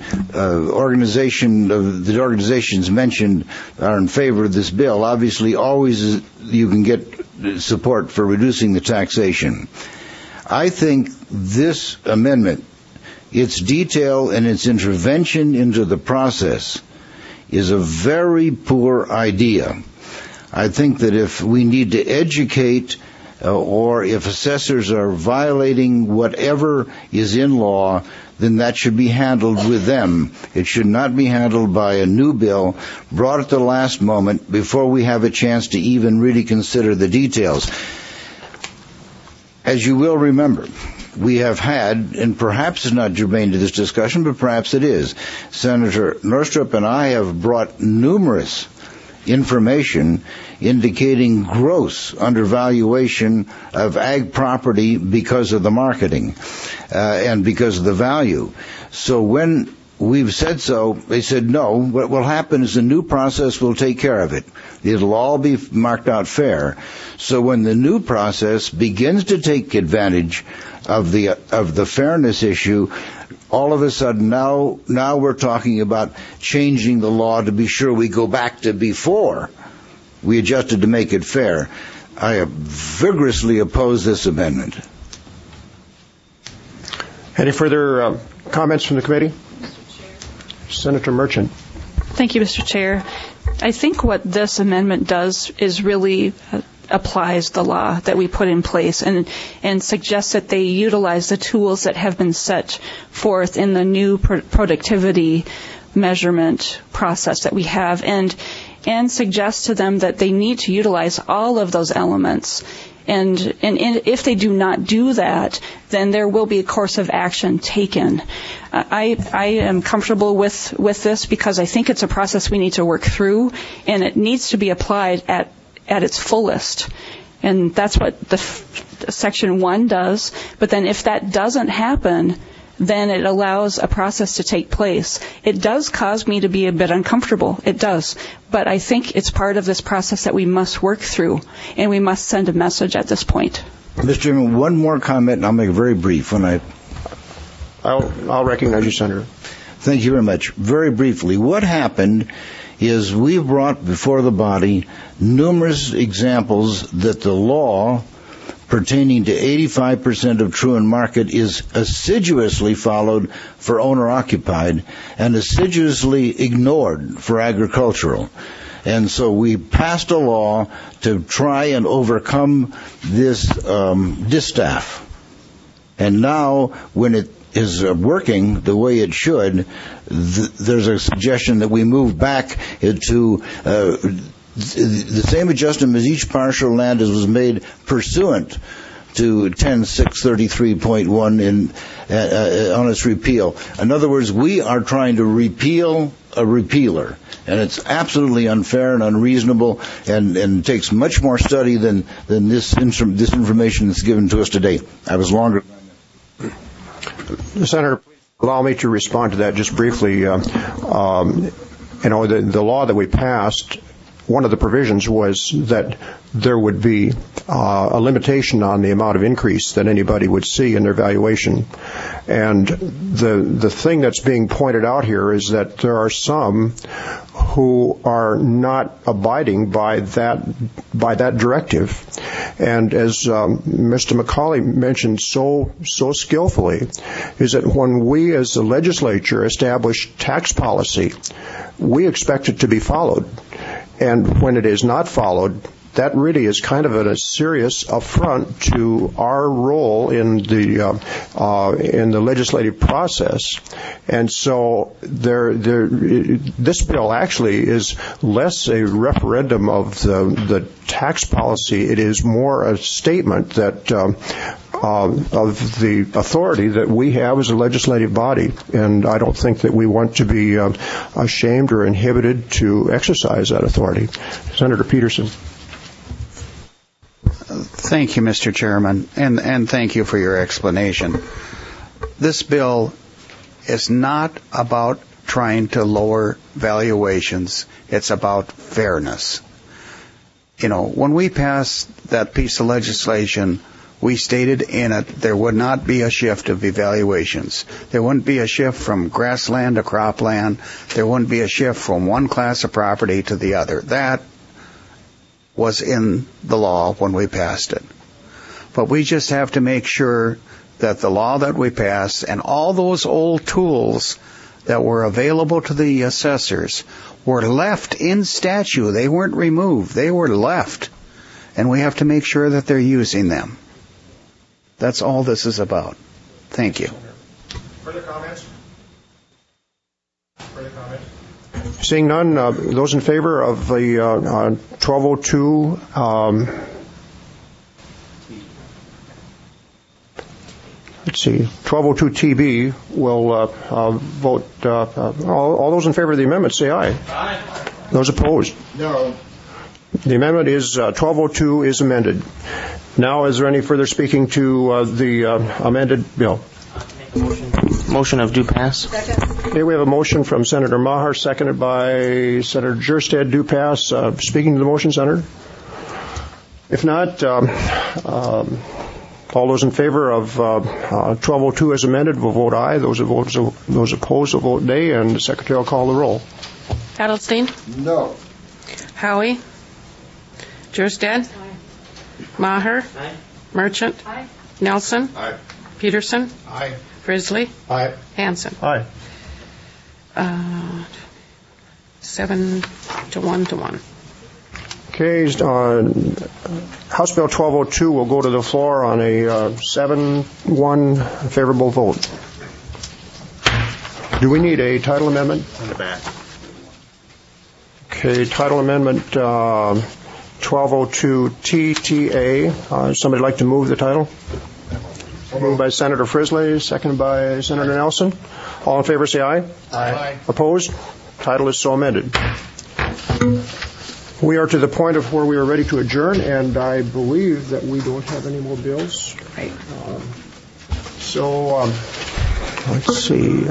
organizations mentioned are in favor of this bill. Obviously, always you can get support for reducing the taxation. I think this amendment, its detail and its intervention into the process, is a very poor idea. I think that if we need to educate or if assessors are violating whatever is in law, then that should be handled with them. It should not be handled by a new bill brought at the last moment before we have a chance to even really consider the details. As you will remember, we have had, and perhaps it's not germane to this discussion, but perhaps it is, Senator Norstrup and I have brought numerous information indicating gross undervaluation of ag property because of the marketing and because of the value. So when we've said so, they said no. What will happen is the new process will take care of it. It'll all be marked out fair. So when the new process begins to take advantage of the fairness issue, all of a sudden now we're talking about changing the law to be sure we go back to before we adjusted to make it fair. I vigorously oppose this amendment. Any further comments from the committee? Senator Merchant. Thank you, Mr. Chair. I think what this amendment does is really applies the law that we put in place and suggests that they utilize the tools that have been set forth in the new productivity measurement process that we have and suggest to them that they need to utilize all of those elements. And if they do not do that, then there will be a course of action taken. I am comfortable with this because I think it's a process we need to work through, and it needs to be applied at its fullest. And that's what the Section 1 does. But then if that doesn't happen, then it allows a process to take place. It does cause me to be a bit uncomfortable. It does. But I think it's part of this process that we must work through, and we must send a message at this point. Mr. Chairman, one more comment, and I'll make it very brief. I'll recognize you, Senator. Thank you very much. Very briefly, what happened is we brought before the body numerous examples that the law pertaining to 85% of true and market is assiduously followed for owner-occupied and assiduously ignored for agricultural. And so we passed a law to try and overcome this distaff. And now, when it is working the way it should, there's a suggestion that we move back to the same adjustment as each partial land was made pursuant to 10633.1 on its repeal. In other words, we are trying to repeal a repealer, and it's absolutely unfair and unreasonable, and takes much more study than this information that's given to us today. I was longer. Senator, please allow me to respond to that just briefly. The law that we passed, one of the provisions was that there would be a limitation on the amount of increase that anybody would see in their valuation. And the thing that's being pointed out here is that there are some who are not abiding by that directive. And as Mr. McCauley mentioned so skillfully, is that when we as the legislature establish tax policy, we expect it to be followed. And when it is not followed, that really is kind of a serious affront to our role in the legislative process. And so this bill actually is less a referendum of the tax policy. It is more a statement that of the authority that we have as a legislative body. And I don't think that we want to be ashamed or inhibited to exercise that authority. Senator Peterson. Thank you, Mr. Chairman, and thank you for your explanation. This bill is not about trying to lower valuations. It's about fairness. When we passed that piece of legislation, we stated in it there would not be a shift of evaluations. There wouldn't be a shift from grassland to cropland. There wouldn't be a shift from one class of property to the other. That was in the law when we passed it. But we just have to make sure that the law that we pass and all those old tools that were available to the assessors were left in statute. They weren't removed. They were left. And we have to make sure that they're using them. That's all this is about. Thank you. Further comments? Seeing none, those in favor of the 1202 1202 TB will vote. All those in favor of the amendment say aye. Aye. Those opposed? No. The amendment is 1202 is amended. Now, is there any further speaking to the amended bill? Motion of due pass. Second. Okay, we have a motion from Senator Maher, seconded by Senator Jerstead. Due pass. Speaking to the motion, Senator? If not, all those in favor of 1202 as amended will vote aye. Those opposed will vote nay, and the Secretary will call the roll. Adelstein? No. Howie? Jerstead? Aye. Maher? Aye. Merchant? Aye. Nelson? Aye. Peterson? Aye. Frisley? Aye. Hanson? Aye. 7 to 1 to 1. Okay, House Bill 1202 will go to the floor on a 7-1 favorable vote. Do we need a title amendment? In the back. Okay, title amendment 1202 TTA. Somebody like to move the title? Moved by Senator Frisley, seconded by Senator Nelson. All in favor say aye. Aye. Opposed? Title is so amended. We are to the point of where we are ready to adjourn, and I believe that we don't have any more bills. Right. Let's see.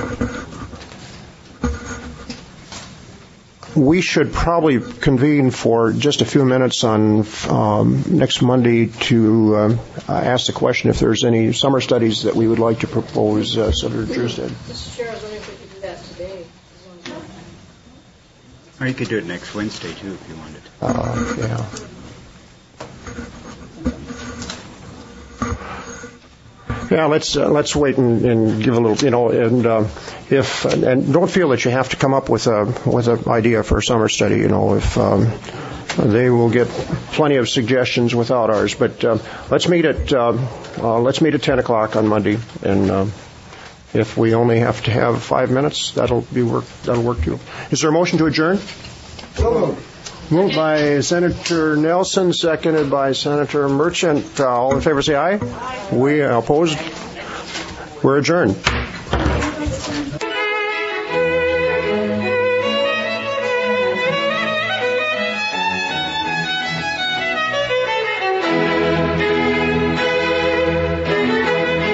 We should probably convene for just a few minutes on next Monday to ask the question if there's any summer studies that we would like to propose, Senator Jerstead. Mr. Chair, I was wondering if we could do that today. Or you could do it next Wednesday, too, if you wanted. Yeah. Yeah, let's wait and give a little, and don't feel that you have to come up with an idea for a summer study. If they will get plenty of suggestions without ours. But let's meet at 10 o'clock on Monday, and if we only have to have 5 minutes, that'll work too. Is there a motion to adjourn? Moved by Senator Nelson, seconded by Senator Merchant. All in favor say aye. We opposed. We're adjourned.